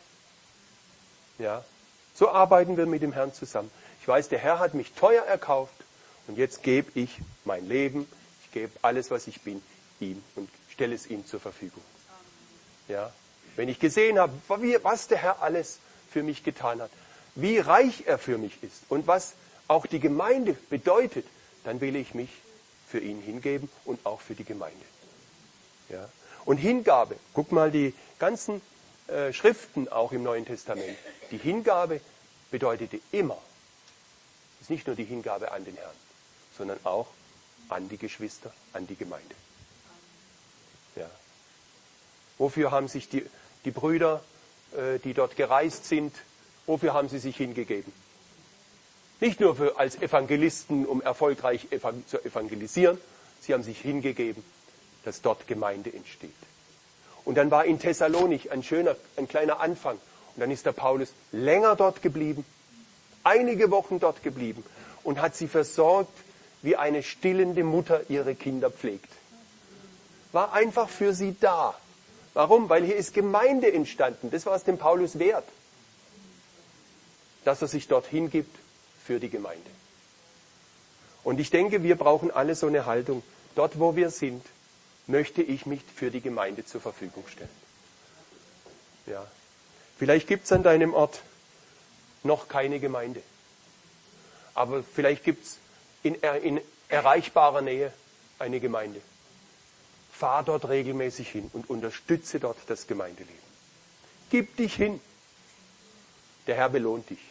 Ja, so arbeiten wir mit dem Herrn zusammen. Ich weiß, der Herr hat mich teuer erkauft und jetzt gebe ich mein Leben, ich gebe alles, was ich bin, ihm und stelle es ihm zur Verfügung. Ja, wenn ich gesehen habe, was der Herr alles für mich getan hat, wie reich er für mich ist und was auch die Gemeinde bedeutet, dann will ich mich für ihn hingeben und auch für die Gemeinde. Ja. Und Hingabe, guck mal die ganzen Schriften auch im Neuen Testament. Die Hingabe bedeutete immer, ist nicht nur die Hingabe an den Herrn, sondern auch an die Geschwister, an die Gemeinde. Ja. Wofür haben sich die Brüder, die dort gereist sind, wofür haben sie sich hingegeben? Nicht nur als Evangelisten, um erfolgreich zu evangelisieren, sie haben sich hingegeben, dass dort Gemeinde entsteht. Und dann war in Thessalonich ein kleiner Anfang. Und dann ist der Paulus länger dort geblieben, einige Wochen dort geblieben und hat sie versorgt, wie eine stillende Mutter ihre Kinder pflegt. War einfach für sie da. Warum? Weil hier ist Gemeinde entstanden. Das war es dem Paulus wert, dass er sich dort hingibt für die Gemeinde. Und ich denke, wir brauchen alle so eine Haltung. Dort, wo wir sind, möchte ich mich für die Gemeinde zur Verfügung stellen. Ja. Vielleicht gibt es an deinem Ort noch keine Gemeinde. Aber vielleicht gibt es in erreichbarer Nähe eine Gemeinde. Fahr dort regelmäßig hin und unterstütze dort das Gemeindeleben. Gib dich hin. Der Herr belohnt dich.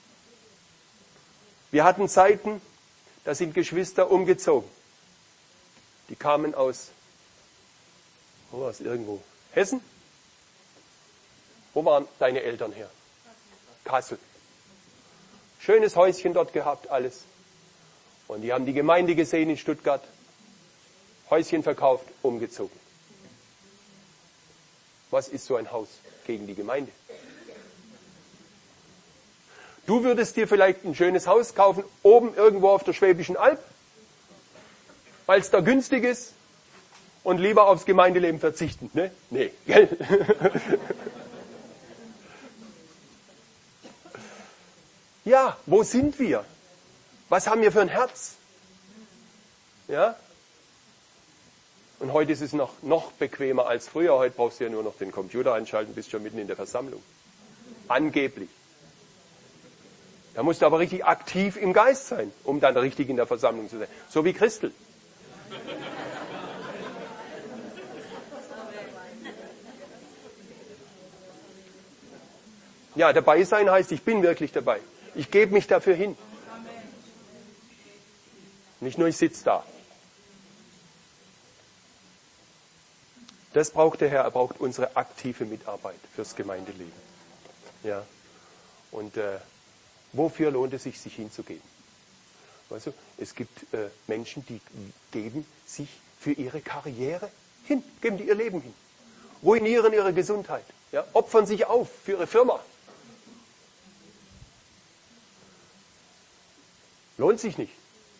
Wir hatten Zeiten, da sind Geschwister umgezogen. Die kamen aus, wo war es irgendwo? Hessen? Wo waren deine Eltern her? Kassel. Schönes Häuschen dort gehabt, alles. Und die haben die Gemeinde gesehen in Stuttgart. Häuschen verkauft, umgezogen. Was ist so ein Haus gegen die Gemeinde? Du würdest dir vielleicht ein schönes Haus kaufen, oben irgendwo auf der Schwäbischen Alb, weil es da günstig ist und lieber aufs Gemeindeleben verzichten. Ne? Nee, gell? Ja, wo sind wir? Was haben wir für ein Herz? Ja? Und heute ist es noch bequemer als früher. Heute brauchst du ja nur noch den Computer einschalten, bist schon mitten in der Versammlung. Angeblich. Da musst du aber richtig aktiv im Geist sein, um dann richtig in der Versammlung zu sein. So wie Christel. Ja, dabei sein heißt, ich bin wirklich dabei. Ich gebe mich dafür hin. Nicht nur, ich sitze da. Das braucht der Herr. Er braucht unsere aktive Mitarbeit fürs Gemeindeleben. Ja. Und wofür lohnt es sich, sich hinzugeben? Weißt du, es gibt Menschen, die geben sich für ihre Karriere hin, geben die ihr Leben hin, ruinieren ihre Gesundheit, ja, opfern sich auf für ihre Firma. Lohnt sich nicht.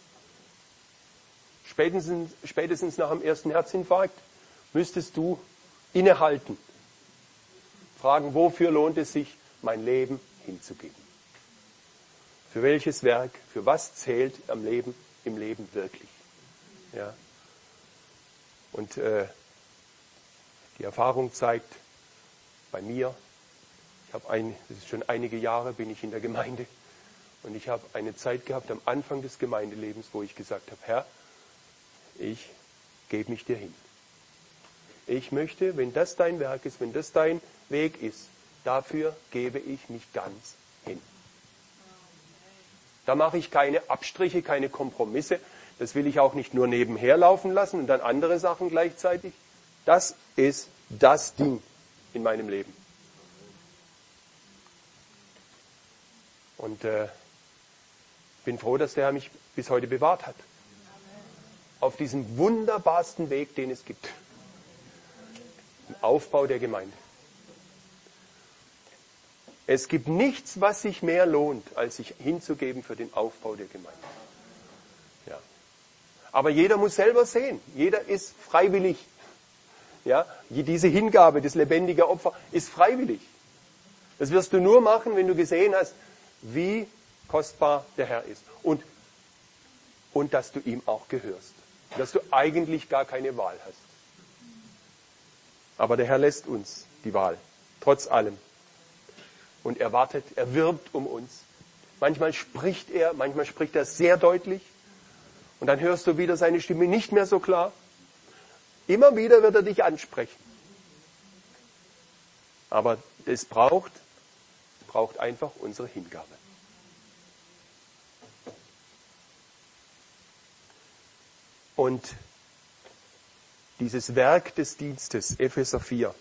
Spätestens nach dem ersten Herzinfarkt müsstest du innehalten. Fragen, wofür lohnt es sich, mein Leben hinzugeben? Für welches Werk, für was zählt im Leben wirklich? Ja. Und die Erfahrung zeigt bei mir, das ist schon einige Jahre, bin ich in der Gemeinde und ich habe eine Zeit gehabt am Anfang des Gemeindelebens, wo ich gesagt habe, Herr, ich gebe mich dir hin. Ich möchte, wenn das dein Werk ist, wenn das dein Weg ist, dafür gebe ich mich ganz hin. Da mache ich keine Abstriche, keine Kompromisse. Das will ich auch nicht nur nebenher laufen lassen und dann andere Sachen gleichzeitig. Das ist das Ding in meinem Leben. Und bin froh, dass der Herr mich bis heute bewahrt hat. auf diesem wunderbarsten Weg, den es gibt. Im Aufbau der Gemeinde. Es gibt nichts, was sich mehr lohnt, als sich hinzugeben für den Aufbau der Gemeinde. Ja. Aber jeder muss selber sehen. Jeder ist freiwillig. Ja. Diese Hingabe, das lebendige Opfer, ist freiwillig. Das wirst du nur machen, wenn du gesehen hast, wie kostbar der Herr ist. Und dass du ihm auch gehörst. Dass du eigentlich gar keine Wahl hast. Aber der Herr lässt uns die Wahl, trotz allem. Und er wartet, er wirbt um uns. Manchmal spricht er sehr deutlich. Und dann hörst du wieder seine Stimme nicht mehr so klar. Immer wieder wird er dich ansprechen. Aber es braucht einfach unsere Hingabe. Und dieses Werk des Dienstes, Epheser 4.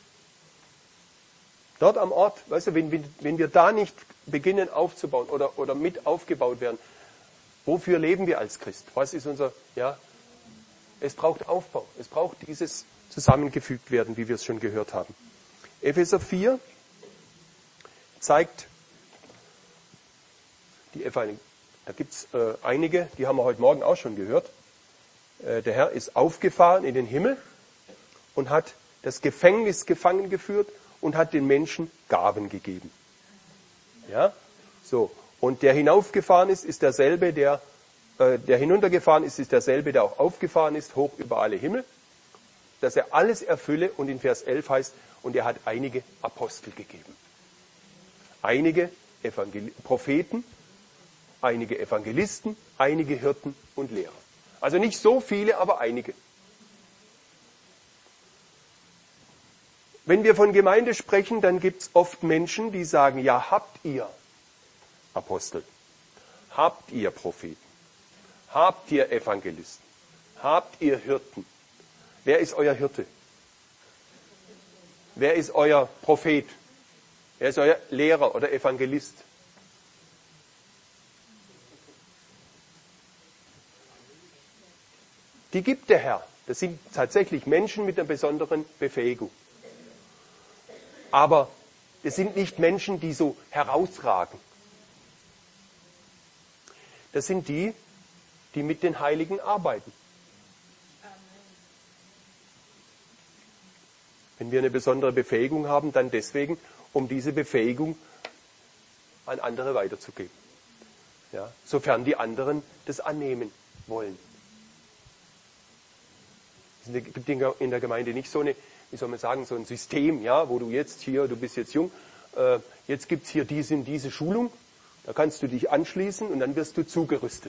Dort am Ort, weißt du, wenn wir da nicht beginnen aufzubauen oder mit aufgebaut werden, wofür leben wir als Christ? Was ist es braucht Aufbau. Es braucht dieses zusammengefügt werden, wie wir es schon gehört haben. Epheser 4 zeigt die Evangelium. Da gibt es einige, die haben wir heute Morgen auch schon gehört. Der Herr ist aufgefahren in den Himmel und hat das Gefängnis gefangen geführt und hat den Menschen Gaben gegeben. Ja, so. Und der hinaufgefahren ist derselbe, der hinuntergefahren ist derselbe, der auch aufgefahren ist, hoch über alle Himmel, dass er alles erfülle. Und in Vers 11 heißt, und er hat einige Apostel gegeben. Einige Propheten, einige Evangelisten, einige Hirten und Lehrer. Also nicht so viele, aber einige. Wenn wir von Gemeinde sprechen, dann gibt es oft Menschen, die sagen, ja, habt ihr Apostel, habt ihr Propheten, habt ihr Evangelisten, habt ihr Hirten. Wer ist euer Hirte? Wer ist euer Prophet? Wer ist euer Lehrer oder Evangelist? Die gibt der Herr. Das sind tatsächlich Menschen mit einer besonderen Befähigung. Aber es sind nicht Menschen, die so herausragen. Das sind die mit den Heiligen arbeiten. Wenn wir eine besondere Befähigung haben, dann deswegen, um diese Befähigung an andere weiterzugeben. Ja, sofern die anderen das annehmen wollen. Es gibt in der Gemeinde nicht so eine, wie soll man sagen, so ein System, ja, wo du bist jetzt jung, jetzt gibt's hier diese Schulung, da kannst du dich anschließen und dann wirst du zugerüstet.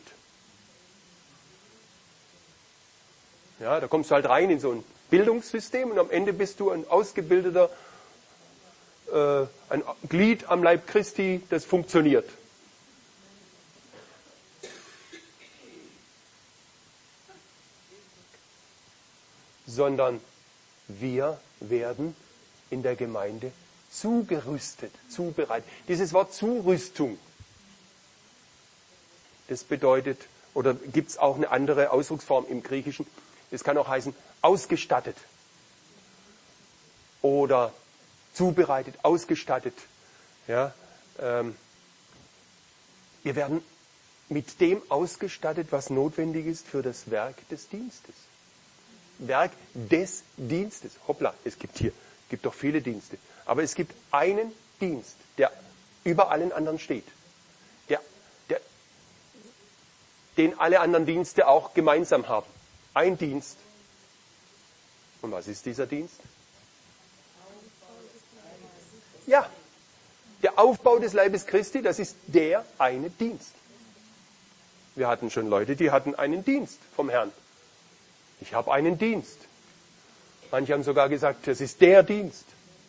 Ja, da kommst du halt rein in so ein Bildungssystem und am Ende bist du ein ausgebildeter, ein Glied am Leib Christi, das funktioniert. Sondern wir werden in der Gemeinde zugerüstet, zubereitet. Dieses Wort Zurüstung, das bedeutet, oder gibt es auch eine andere Ausdrucksform im Griechischen, das kann auch heißen ausgestattet oder zubereitet, ausgestattet. Ja, wir werden mit dem ausgestattet, was notwendig ist für das Werk des Dienstes. Werk des Dienstes. Hoppla, es gibt doch viele Dienste. Aber es gibt einen Dienst, der über allen anderen steht. Den alle anderen Dienste auch gemeinsam haben. Ein Dienst. Und was ist dieser Dienst? Ja, der Aufbau des Leibes Christi, das ist der eine Dienst. Wir hatten schon Leute, die hatten einen Dienst vom Herrn. Ich habe einen Dienst. Manche haben sogar gesagt, das ist der Dienst.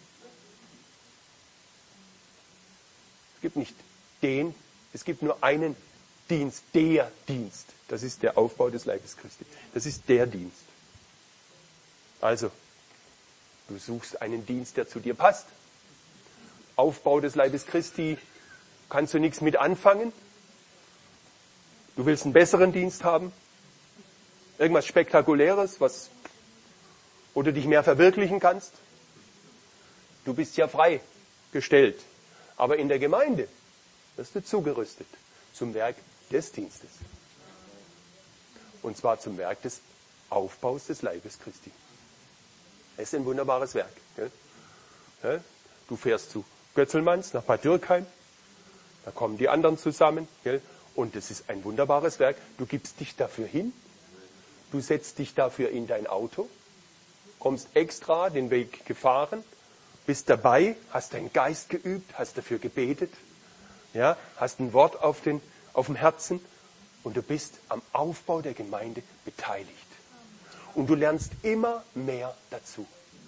Es gibt nicht den, es gibt nur einen Dienst, der Dienst. Das ist der Aufbau des Leibes Christi. Das ist der Dienst. Also, du suchst einen Dienst, der zu dir passt. Aufbau des Leibes Christi, kannst du nichts mit anfangen. Du willst einen besseren Dienst haben. Irgendwas Spektakuläres, wo du dich mehr verwirklichen kannst? Du bist ja freigestellt. Aber in der Gemeinde wirst du zugerüstet zum Werk des Dienstes. Und zwar zum Werk des Aufbaus des Leibes Christi. Es ist ein wunderbares Werk. Gell? Du fährst zu Götzelmanns nach Bad Dürkheim, da kommen die anderen zusammen. Gell? Und es ist ein wunderbares Werk. Du gibst dich dafür hin, du setzt dich dafür in dein Auto, kommst extra den Weg gefahren, bist dabei, hast deinen Geist geübt, hast dafür gebetet, ja, hast ein Wort auf dem Herzen und du bist am Aufbau der Gemeinde beteiligt. Und du lernst immer mehr dazu.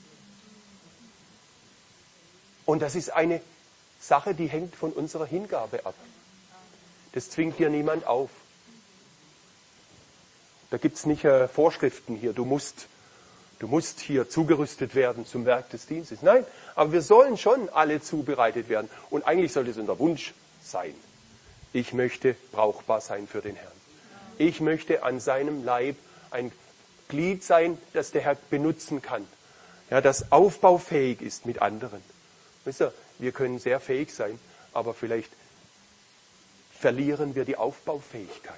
Und das ist eine Sache, die hängt von unserer Hingabe ab. Das zwingt dir niemand auf. Da gibt es nicht Vorschriften hier, du musst hier zugerüstet werden zum Werk des Dienstes. Nein, aber wir sollen schon alle zubereitet werden. Und eigentlich sollte es unser Wunsch sein. Ich möchte brauchbar sein für den Herrn. Ich möchte an seinem Leib ein Glied sein, das der Herr benutzen kann. Ja, das aufbaufähig ist mit anderen. Wisst ihr, wir können sehr fähig sein, aber vielleicht verlieren wir die Aufbaufähigkeit.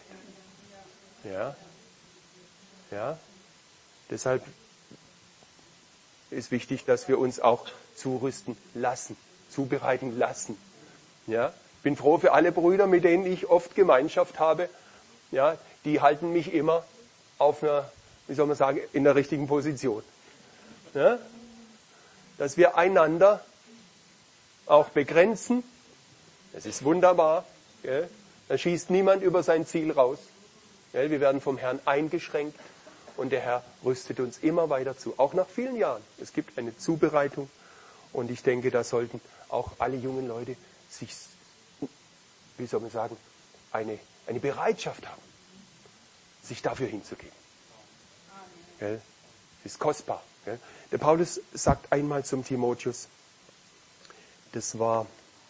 Ja. Deshalb ist wichtig, dass wir uns auch zurüsten lassen, zubereiten lassen. Ja. Ich bin froh für alle Brüder, mit denen ich oft Gemeinschaft habe. Ja, die halten mich immer auf einer, wie soll man sagen, in der richtigen Position. Ja. Dass wir einander auch begrenzen. Das ist wunderbar. Gell? Da schießt niemand über sein Ziel raus. Gell? Wir werden vom Herrn eingeschränkt und der Herr rüstet uns immer weiter zu. Auch nach vielen Jahren. Es gibt eine Zubereitung und ich denke, da sollten auch alle jungen Leute sich, wie soll man sagen, eine Bereitschaft haben, sich dafür hinzugeben. Gell? Das ist kostbar. Gell? Der Paulus sagt einmal zum Timotheus, das war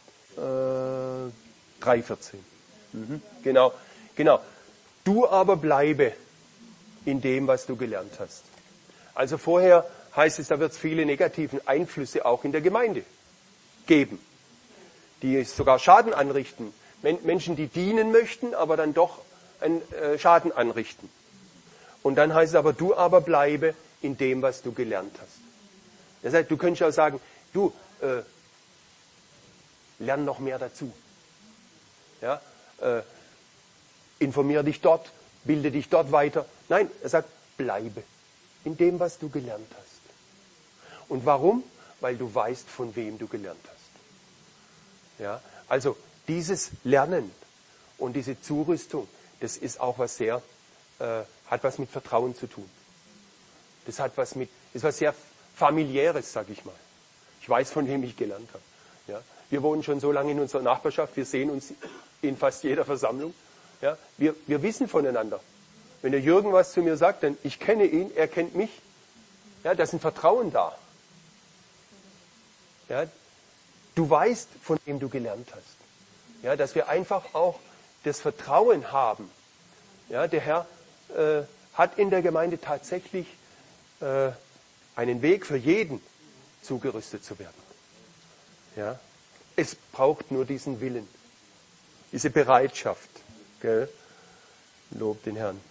3,14. Genau. Du aber bleibe in dem, was du gelernt hast. Also vorher heißt es, da wird es viele negativen Einflüsse auch in der Gemeinde geben, die sogar Schaden anrichten. Menschen, die dienen möchten, aber dann doch einen Schaden anrichten. Und dann heißt es aber, du aber bleibe in dem, was du gelernt hast. Das heißt, du könntest auch sagen, du, lern noch mehr dazu. Ja? Informiere dich dort, bilde dich dort weiter. Nein, er sagt, bleibe in dem, was du gelernt hast. Und warum? Weil du weißt, von wem du gelernt hast. Ja? Also dieses Lernen und diese Zurüstung, das ist auch was sehr, hat was mit Vertrauen zu tun. Das ist was sehr familiäres, sag ich mal. Ich weiß, von wem ich gelernt habe. Ja? Wir wohnen schon so lange in unserer Nachbarschaft, wir sehen uns in fast jeder Versammlung. Ja? Wir wissen voneinander. Wenn der Jürgen was zu mir sagt, dann ich kenne ihn, er kennt mich. Ja, da ist ein Vertrauen da. Ja? Du weißt, von wem du gelernt hast. Ja, dass wir einfach auch das Vertrauen haben. Ja, der Herr hat in der Gemeinde tatsächlich einen Weg für jeden zugerüstet zu werden. Ja, es braucht nur diesen Willen, diese Bereitschaft. Gell? Lob den Herrn.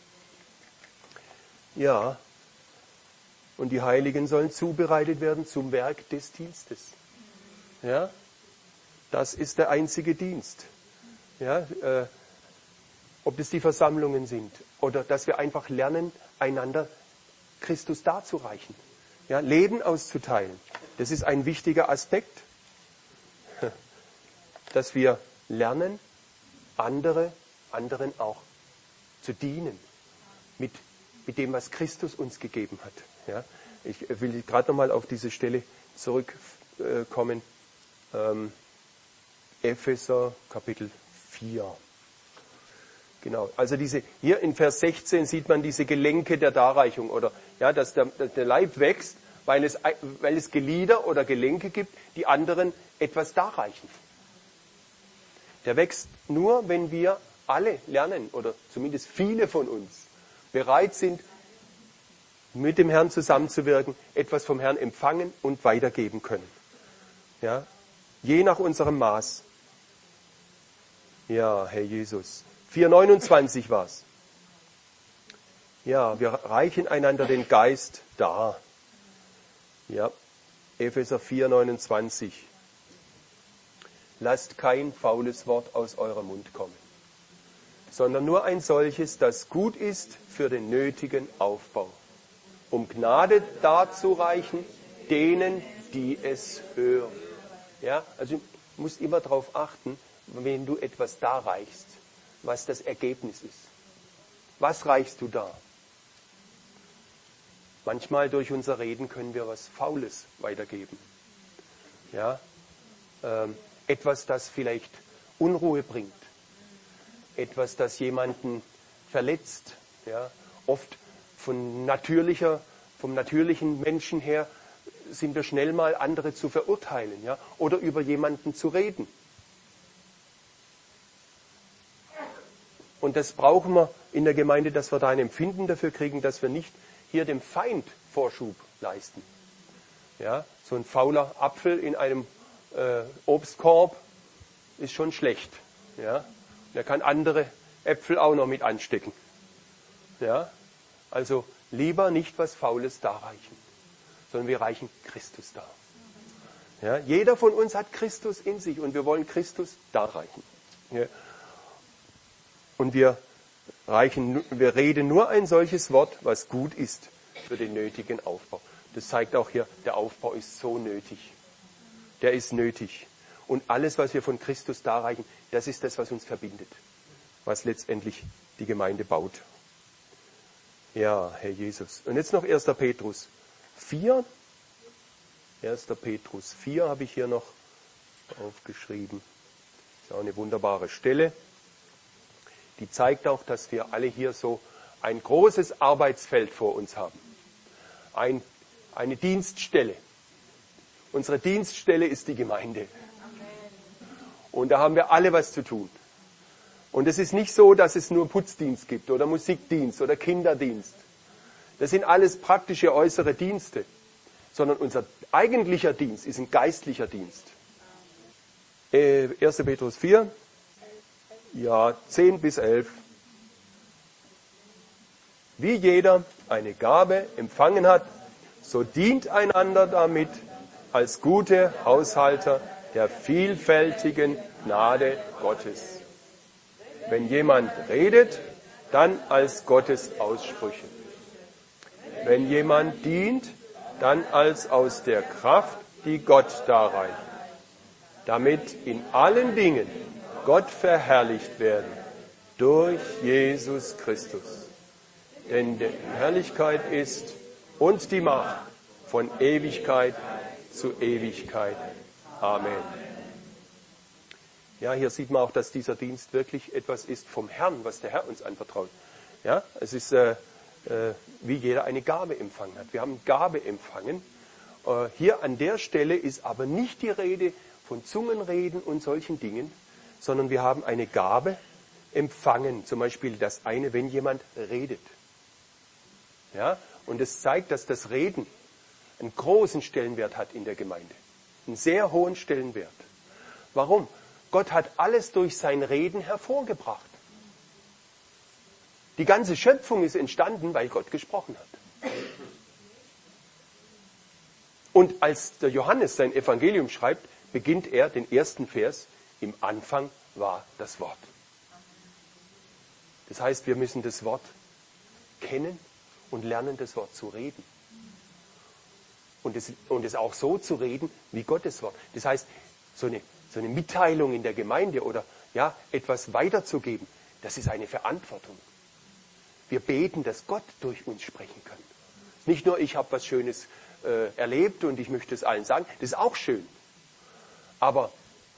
Ja, und die Heiligen sollen zubereitet werden zum Werk des Dienstes. Ja, das ist der einzige Dienst. Ja, ob das die Versammlungen sind oder dass wir einfach lernen, einander Christus darzureichen. Ja, Leben auszuteilen. Das ist ein wichtiger Aspekt, dass wir lernen, anderen auch zu dienen mit dem, was Christus uns gegeben hat. Ja, ich will gerade nochmal auf diese Stelle zurückkommen. Epheser Kapitel 4. Genau, also hier in Vers 16 sieht man diese Gelenke der Darreichung oder ja, dass der Leib wächst, weil es Glieder oder Gelenke gibt, die anderen etwas darreichen. Der wächst nur, wenn wir alle lernen oder zumindest viele von uns bereit sind, mit dem Herrn zusammenzuwirken, etwas vom Herrn empfangen und weitergeben können. Ja? Je nach unserem Maß. Ja, Herr Jesus. 4,29 war es. Ja, wir reichen einander den Geist dar. Ja, Epheser 4,29. Lasst kein faules Wort aus eurem Mund kommen, sondern nur ein solches, das gut ist für den nötigen Aufbau, um Gnade darzureichen denen, die es hören. Ja, also du musst immer darauf achten, wenn du etwas darreichst, was das Ergebnis ist. Was reichst du dar? Manchmal durch unser Reden können wir was Faules weitergeben. Ja, etwas, das vielleicht Unruhe bringt. Etwas, das jemanden verletzt. Ja, oft vom natürlichen Menschen her sind wir schnell mal, andere zu verurteilen, ja, oder über jemanden zu reden. Und das brauchen wir in der Gemeinde, dass wir da ein Empfinden dafür kriegen, dass wir nicht hier dem Feind Vorschub leisten. Ja, so ein fauler Apfel in einem Obstkorb ist schon schlecht. Ja, der kann andere Äpfel auch noch mit anstecken. Ja, also lieber nicht was Faules darreichen, sondern wir reichen Christus dar. Ja, jeder von uns hat Christus in sich und wir wollen Christus darreichen. Ja. Und wir reden nur ein solches Wort, was gut ist für den nötigen Aufbau. Das zeigt auch hier, der Aufbau ist so nötig. Der ist nötig. Und alles, was wir von Christus darreichen, das ist das, was uns verbindet. Was letztendlich die Gemeinde baut. Ja, Herr Jesus. Und jetzt noch 1. Petrus 4. 1. Petrus 4 habe ich hier noch aufgeschrieben. Das ist auch eine wunderbare Stelle. Die zeigt auch, dass wir alle hier so ein großes Arbeitsfeld vor uns haben. Eine Dienststelle. Unsere Dienststelle ist die Gemeinde. Und da haben wir alle was zu tun. Und es ist nicht so, dass es nur Putzdienst gibt oder Musikdienst oder Kinderdienst. Das sind alles praktische äußere Dienste. Sondern unser eigentlicher Dienst ist ein geistlicher Dienst. 1. Petrus 4. Ja, 10 bis 11. Wie jeder eine Gabe empfangen hat, so dient einander damit als gute Haushalter der vielfältigen Gnade Gottes. Wenn jemand redet, dann als Gottes Aussprüche. Wenn jemand dient, dann als aus der Kraft, die Gott darreicht, damit in allen Dingen Gott verherrlicht werden durch Jesus Christus. Denn die Herrlichkeit ist und die Macht von Ewigkeit zu Ewigkeit. Amen. Ja, hier sieht man auch, dass dieser Dienst wirklich etwas ist vom Herrn, was der Herr uns anvertraut. Ja, es ist wie jeder eine Gabe empfangen hat. Wir haben Gabe empfangen. Hier an der Stelle ist aber nicht die Rede von Zungenreden und solchen Dingen, sondern wir haben eine Gabe empfangen. Zum Beispiel das eine, wenn jemand redet. Ja, und es zeigt, dass das Reden einen großen Stellenwert hat in der Gemeinde. Einen sehr hohen Stellenwert. Warum? Gott hat alles durch sein Reden hervorgebracht. Die ganze Schöpfung ist entstanden, weil Gott gesprochen hat. Und als der Johannes sein Evangelium schreibt, beginnt er den ersten Vers: Im Anfang war das Wort. Das heißt, wir müssen das Wort kennen und lernen, das Wort zu reden. Und es auch so zu reden, wie Gottes Wort. Das heißt, so eine Mitteilung in der Gemeinde oder ja, etwas weiterzugeben, das ist eine Verantwortung. Wir beten, dass Gott durch uns sprechen kann. Nicht nur, ich habe was Schönes erlebt und ich möchte es allen sagen, das ist auch schön. Aber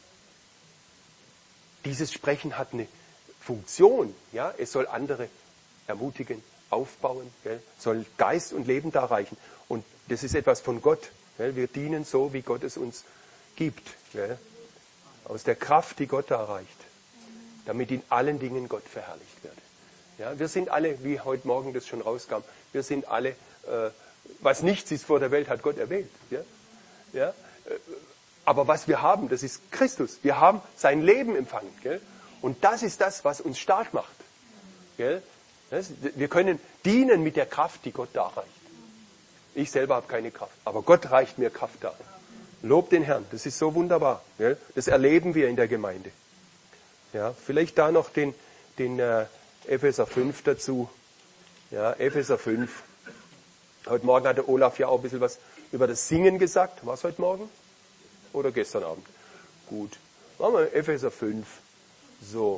dieses Sprechen hat eine Funktion. Ja? Es soll andere ermutigen, aufbauen, gell? Soll Geist und Leben darreichen. Und das ist etwas von Gott. Gell? Wir dienen so, wie Gott es uns gibt. Gell? Aus der Kraft, die Gott darreicht. Damit in allen Dingen Gott verherrlicht werde. Ja, wir sind alle, wie heute Morgen das schon rauskam, wir sind alle, was nichts ist vor der Welt, hat Gott erwählt. Ja? Ja? Aber was wir haben, das ist Christus. Wir haben sein Leben empfangen. Gell? Und das ist das, was uns stark macht. Gell? Wir können dienen mit der Kraft, die Gott darreicht. Ich selber habe keine Kraft, aber Gott reicht mir Kraft dar. Lob den Herrn, das ist so wunderbar. Gell? Das erleben wir in der Gemeinde. Ja, vielleicht da noch den Epheser 5 dazu. Ja, Epheser 5. Heute Morgen hatte Olaf ja auch ein bisschen was über das Singen gesagt. War es heute Morgen? Oder gestern Abend? Gut. Machen wir Epheser 5. So.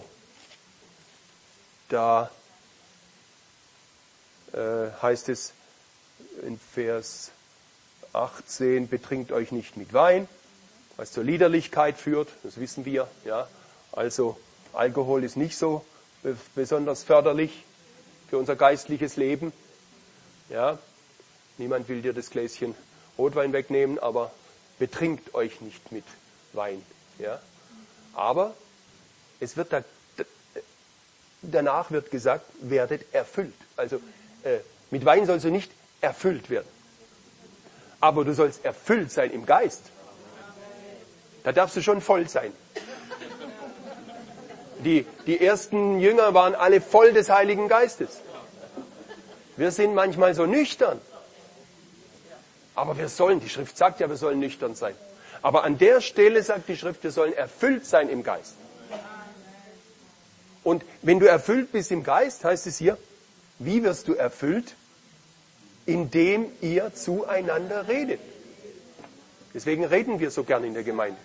Da heißt es in Vers 18, betrinkt euch nicht mit Wein, was zur Liederlichkeit führt, das wissen wir. Ja. Also Alkohol ist nicht so besonders förderlich für unser geistliches Leben. Ja. Niemand will dir das Gläschen Rotwein wegnehmen, aber betrinkt euch nicht mit Wein. Ja. Aber es wird danach wird gesagt, werdet erfüllt. Also mit Wein sollst du nicht erfüllt werden. Aber du sollst erfüllt sein im Geist. Da darfst du schon voll sein. Die ersten Jünger waren alle voll des Heiligen Geistes. Wir sind manchmal so nüchtern. Aber wir sollen, die Schrift sagt ja, wir sollen nüchtern sein. Aber an der Stelle sagt die Schrift, wir sollen erfüllt sein im Geist. Und wenn du erfüllt bist im Geist, heißt es hier, wie wirst du erfüllt? Indem ihr zueinander redet. Deswegen reden wir so gern in der Gemeinde.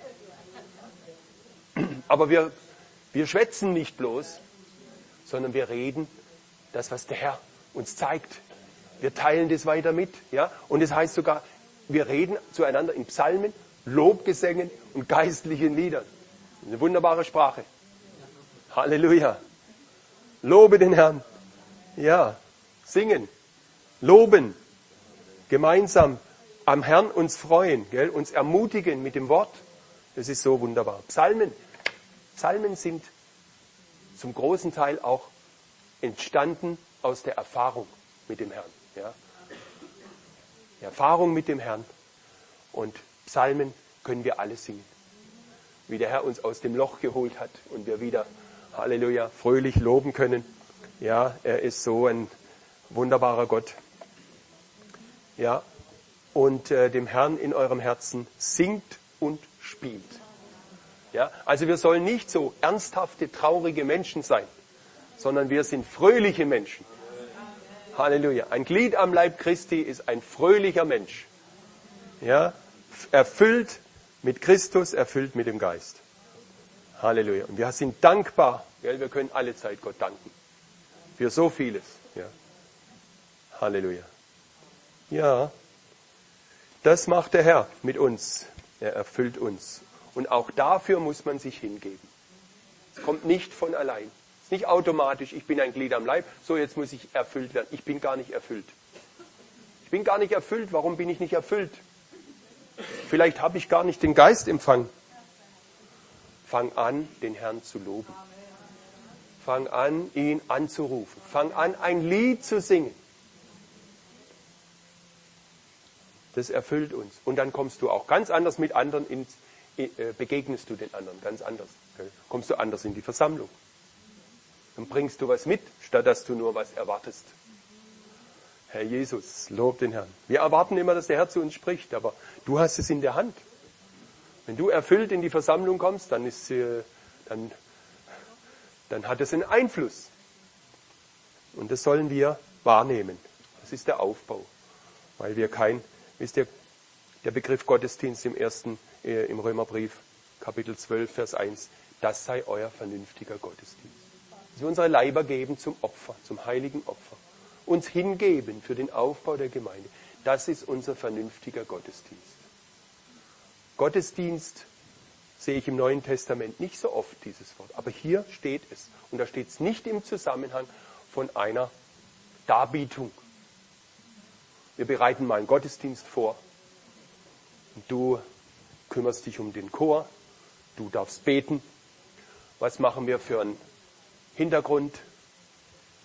Aber wir schwätzen nicht bloß, sondern wir reden das, was der Herr uns zeigt. Wir teilen das weiter mit. Ja? Und es heißt sogar, wir reden zueinander in Psalmen, Lobgesängen und geistlichen Liedern. Eine wunderbare Sprache. Halleluja. Lobe den Herrn. Ja, singen, loben, gemeinsam am Herrn uns freuen, gell? Uns ermutigen mit dem Wort. Das ist so wunderbar. Psalmen sind zum großen Teil auch entstanden aus der Erfahrung mit dem Herrn. Ja? Die Erfahrung mit dem Herrn. Und Psalmen können wir alle singen. Wie der Herr uns aus dem Loch geholt hat und wir wieder, Halleluja, fröhlich loben können. Ja, er ist so ein wunderbarer Gott. Ja, und dem Herrn in eurem Herzen singt und spielt. Ja, also wir sollen nicht so ernsthafte, traurige Menschen sein, sondern wir sind fröhliche Menschen. Halleluja. Ein Glied am Leib Christi ist ein fröhlicher Mensch. Ja, erfüllt mit Christus, erfüllt mit dem Geist. Halleluja. Und wir sind dankbar. Gell? Wir können alle Zeit Gott danken. Für so vieles. Ja. Halleluja. Ja, das macht der Herr mit uns. Er erfüllt uns. Und auch dafür muss man sich hingeben. Es kommt nicht von allein. Es ist nicht automatisch, ich bin ein Glied am Leib, so jetzt muss ich erfüllt werden. Ich bin gar nicht erfüllt. Ich bin gar nicht erfüllt. Warum bin ich nicht erfüllt? Vielleicht habe ich gar nicht den Geist empfangen. Fang an, den Herrn zu loben. Fang an, ihn anzurufen. Fang an, ein Lied zu singen. Das erfüllt uns. Und dann kommst du auch ganz anders mit anderen, begegnest du den anderen ganz anders. Okay? Kommst du anders in die Versammlung. Dann bringst du was mit, statt dass du nur was erwartest. Herr Jesus, lob den Herrn. Wir erwarten immer, dass der Herr zu uns spricht, aber du hast es in der Hand. Wenn du erfüllt in die Versammlung kommst, dann hat es einen Einfluss. Und das sollen wir wahrnehmen. Das ist der Aufbau. Weil wir wisst ihr, der Begriff Gottesdienst im Römerbrief, Kapitel 12, Vers 1, das sei euer vernünftiger Gottesdienst. Dass wir unsere Leiber geben zum Opfer, zum heiligen Opfer. Uns hingeben für den Aufbau der Gemeinde. Das ist unser vernünftiger Gottesdienst. Gottesdienst sehe ich im Neuen Testament nicht so oft, dieses Wort. Aber hier steht es. Und da steht es nicht im Zusammenhang von einer Darbietung. Wir bereiten mal einen Gottesdienst vor. Und du kümmerst dich um den Chor. Du darfst beten. Was machen wir für einen Hintergrund?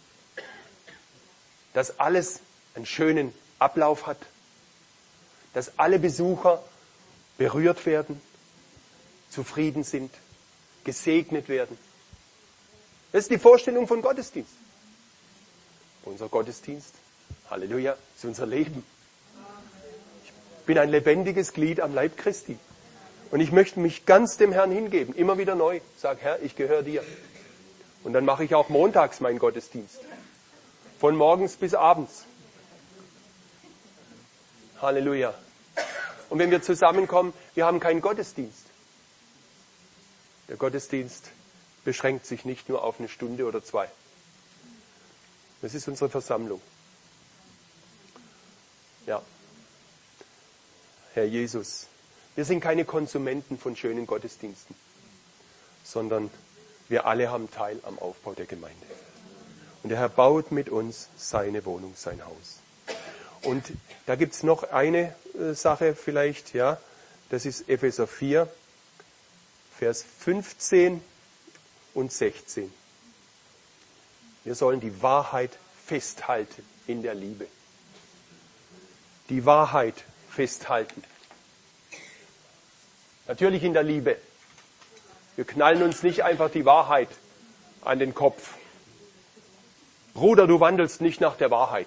dass alles einen schönen Ablauf hat, dass alle Besucher berührt werden, zufrieden sind, gesegnet werden. Das ist die Vorstellung von Gottesdienst. Unser Gottesdienst, Halleluja, ist unser Leben. Ich bin ein lebendiges Glied am Leib Christi. Und ich möchte mich ganz dem Herrn hingeben, immer wieder neu. Sag, Herr, ich gehöre dir. Und dann mache ich auch montags meinen Gottesdienst. Von morgens bis abends. Halleluja. Und wenn wir zusammenkommen, wir haben keinen Gottesdienst. Der Gottesdienst beschränkt sich nicht nur auf eine Stunde oder 2. Das ist unsere Versammlung. Ja. Herr Jesus, wir sind keine Konsumenten von schönen Gottesdiensten, sondern wir alle haben Teil am Aufbau der Gemeinde. Und der Herr baut mit uns seine Wohnung, sein Haus. Und da gibt es noch eine Sache vielleicht, ja, das ist Epheser 4, Vers 15 und 16. Wir sollen die Wahrheit festhalten in der Liebe. Die Wahrheit festhalten. Natürlich in der Liebe. Wir knallen uns nicht einfach die Wahrheit an den Kopf. Bruder, du wandelst nicht nach der Wahrheit.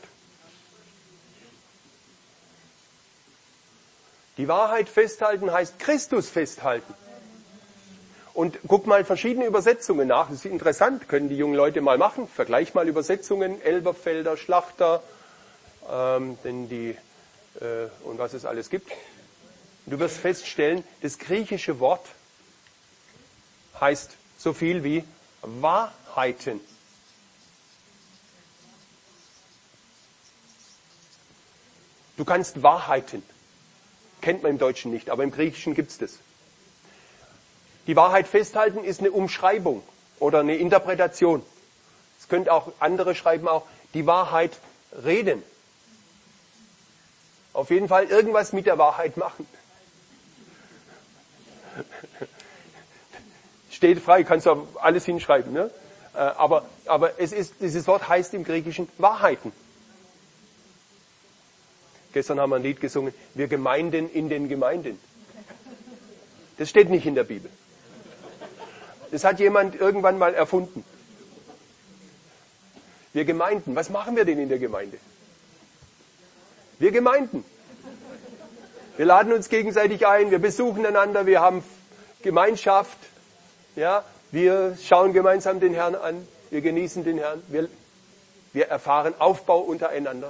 Die Wahrheit festhalten heißt Christus festhalten. Und guck mal verschiedene Übersetzungen nach. Das ist interessant, können die jungen Leute mal machen. Vergleich mal Übersetzungen, Elberfelder, Schlachter, und was es alles gibt. Du wirst feststellen, das griechische Wort heißt so viel wie Wahrheiten. Du kannst Wahrheiten. Kennt man im Deutschen nicht, aber im Griechischen gibt es das. Die Wahrheit festhalten ist eine Umschreibung oder eine Interpretation. Es könnte auch, andere schreiben auch, die Wahrheit reden. Auf jeden Fall irgendwas mit der Wahrheit machen. Steht frei, kannst du alles hinschreiben. Ne? Aber dieses Wort heißt im Griechischen Wahrheiten. Gestern haben wir ein Lied gesungen, wir Gemeinden in den Gemeinden. Das steht nicht in der Bibel. Das hat jemand irgendwann mal erfunden. Wir Gemeinden, was machen wir denn in der Gemeinde? Wir Gemeinden. Wir laden uns gegenseitig ein, wir besuchen einander, wir haben Gemeinschaft, ja, wir schauen gemeinsam den Herrn an, wir genießen den Herrn, wir erfahren Aufbau untereinander.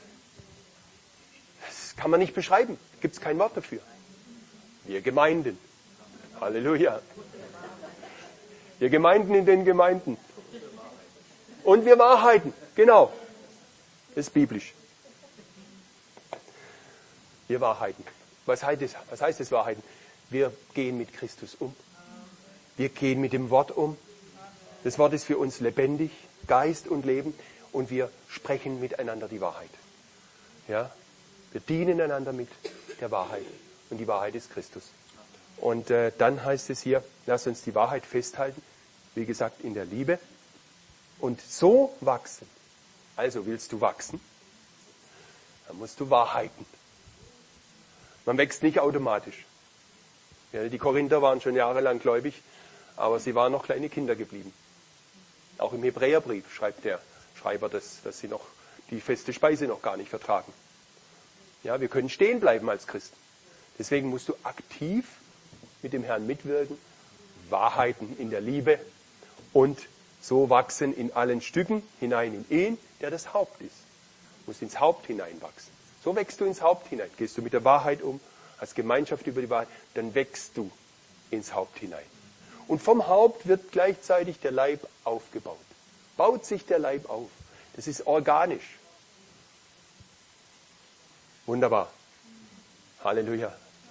Das kann man nicht beschreiben, gibt es kein Wort dafür. Wir Gemeinden. Halleluja. Wir Gemeinden in den Gemeinden. Und wir Wahrheiten, genau. Das ist biblisch. Wir Wahrheiten. Was heißt das Wahrheiten? Wir gehen mit Christus um. Wir gehen mit dem Wort um. Das Wort ist für uns lebendig, Geist und Leben. Und wir sprechen miteinander die Wahrheit. Ja? Wir dienen einander mit der Wahrheit. Und die Wahrheit ist Christus. Und dann heißt es hier, lass uns die Wahrheit festhalten. Wie gesagt, in der Liebe. Und so wachsen. Also willst du wachsen? Dann musst du Wahrheiten. Man wächst nicht automatisch. Ja, die Korinther waren schon jahrelang gläubig, aber sie waren noch kleine Kinder geblieben. Auch im Hebräerbrief schreibt der Schreiber, dass sie noch die feste Speise noch gar nicht vertragen. Ja, wir können stehen bleiben als Christen. Deswegen musst du aktiv mit dem Herrn mitwirken, Wahrheiten in der Liebe und so wachsen in allen Stücken hinein in ihn, der das Haupt ist. Du musst ins Haupt hineinwachsen. So wächst du ins Haupt hinein. Gehst du mit der Wahrheit um, hast Gemeinschaft über die Wahrheit, dann wächst du ins Haupt hinein. Und vom Haupt wird gleichzeitig der Leib aufgebaut. Baut sich der Leib auf. Das ist organisch. Wunderbar. Halleluja.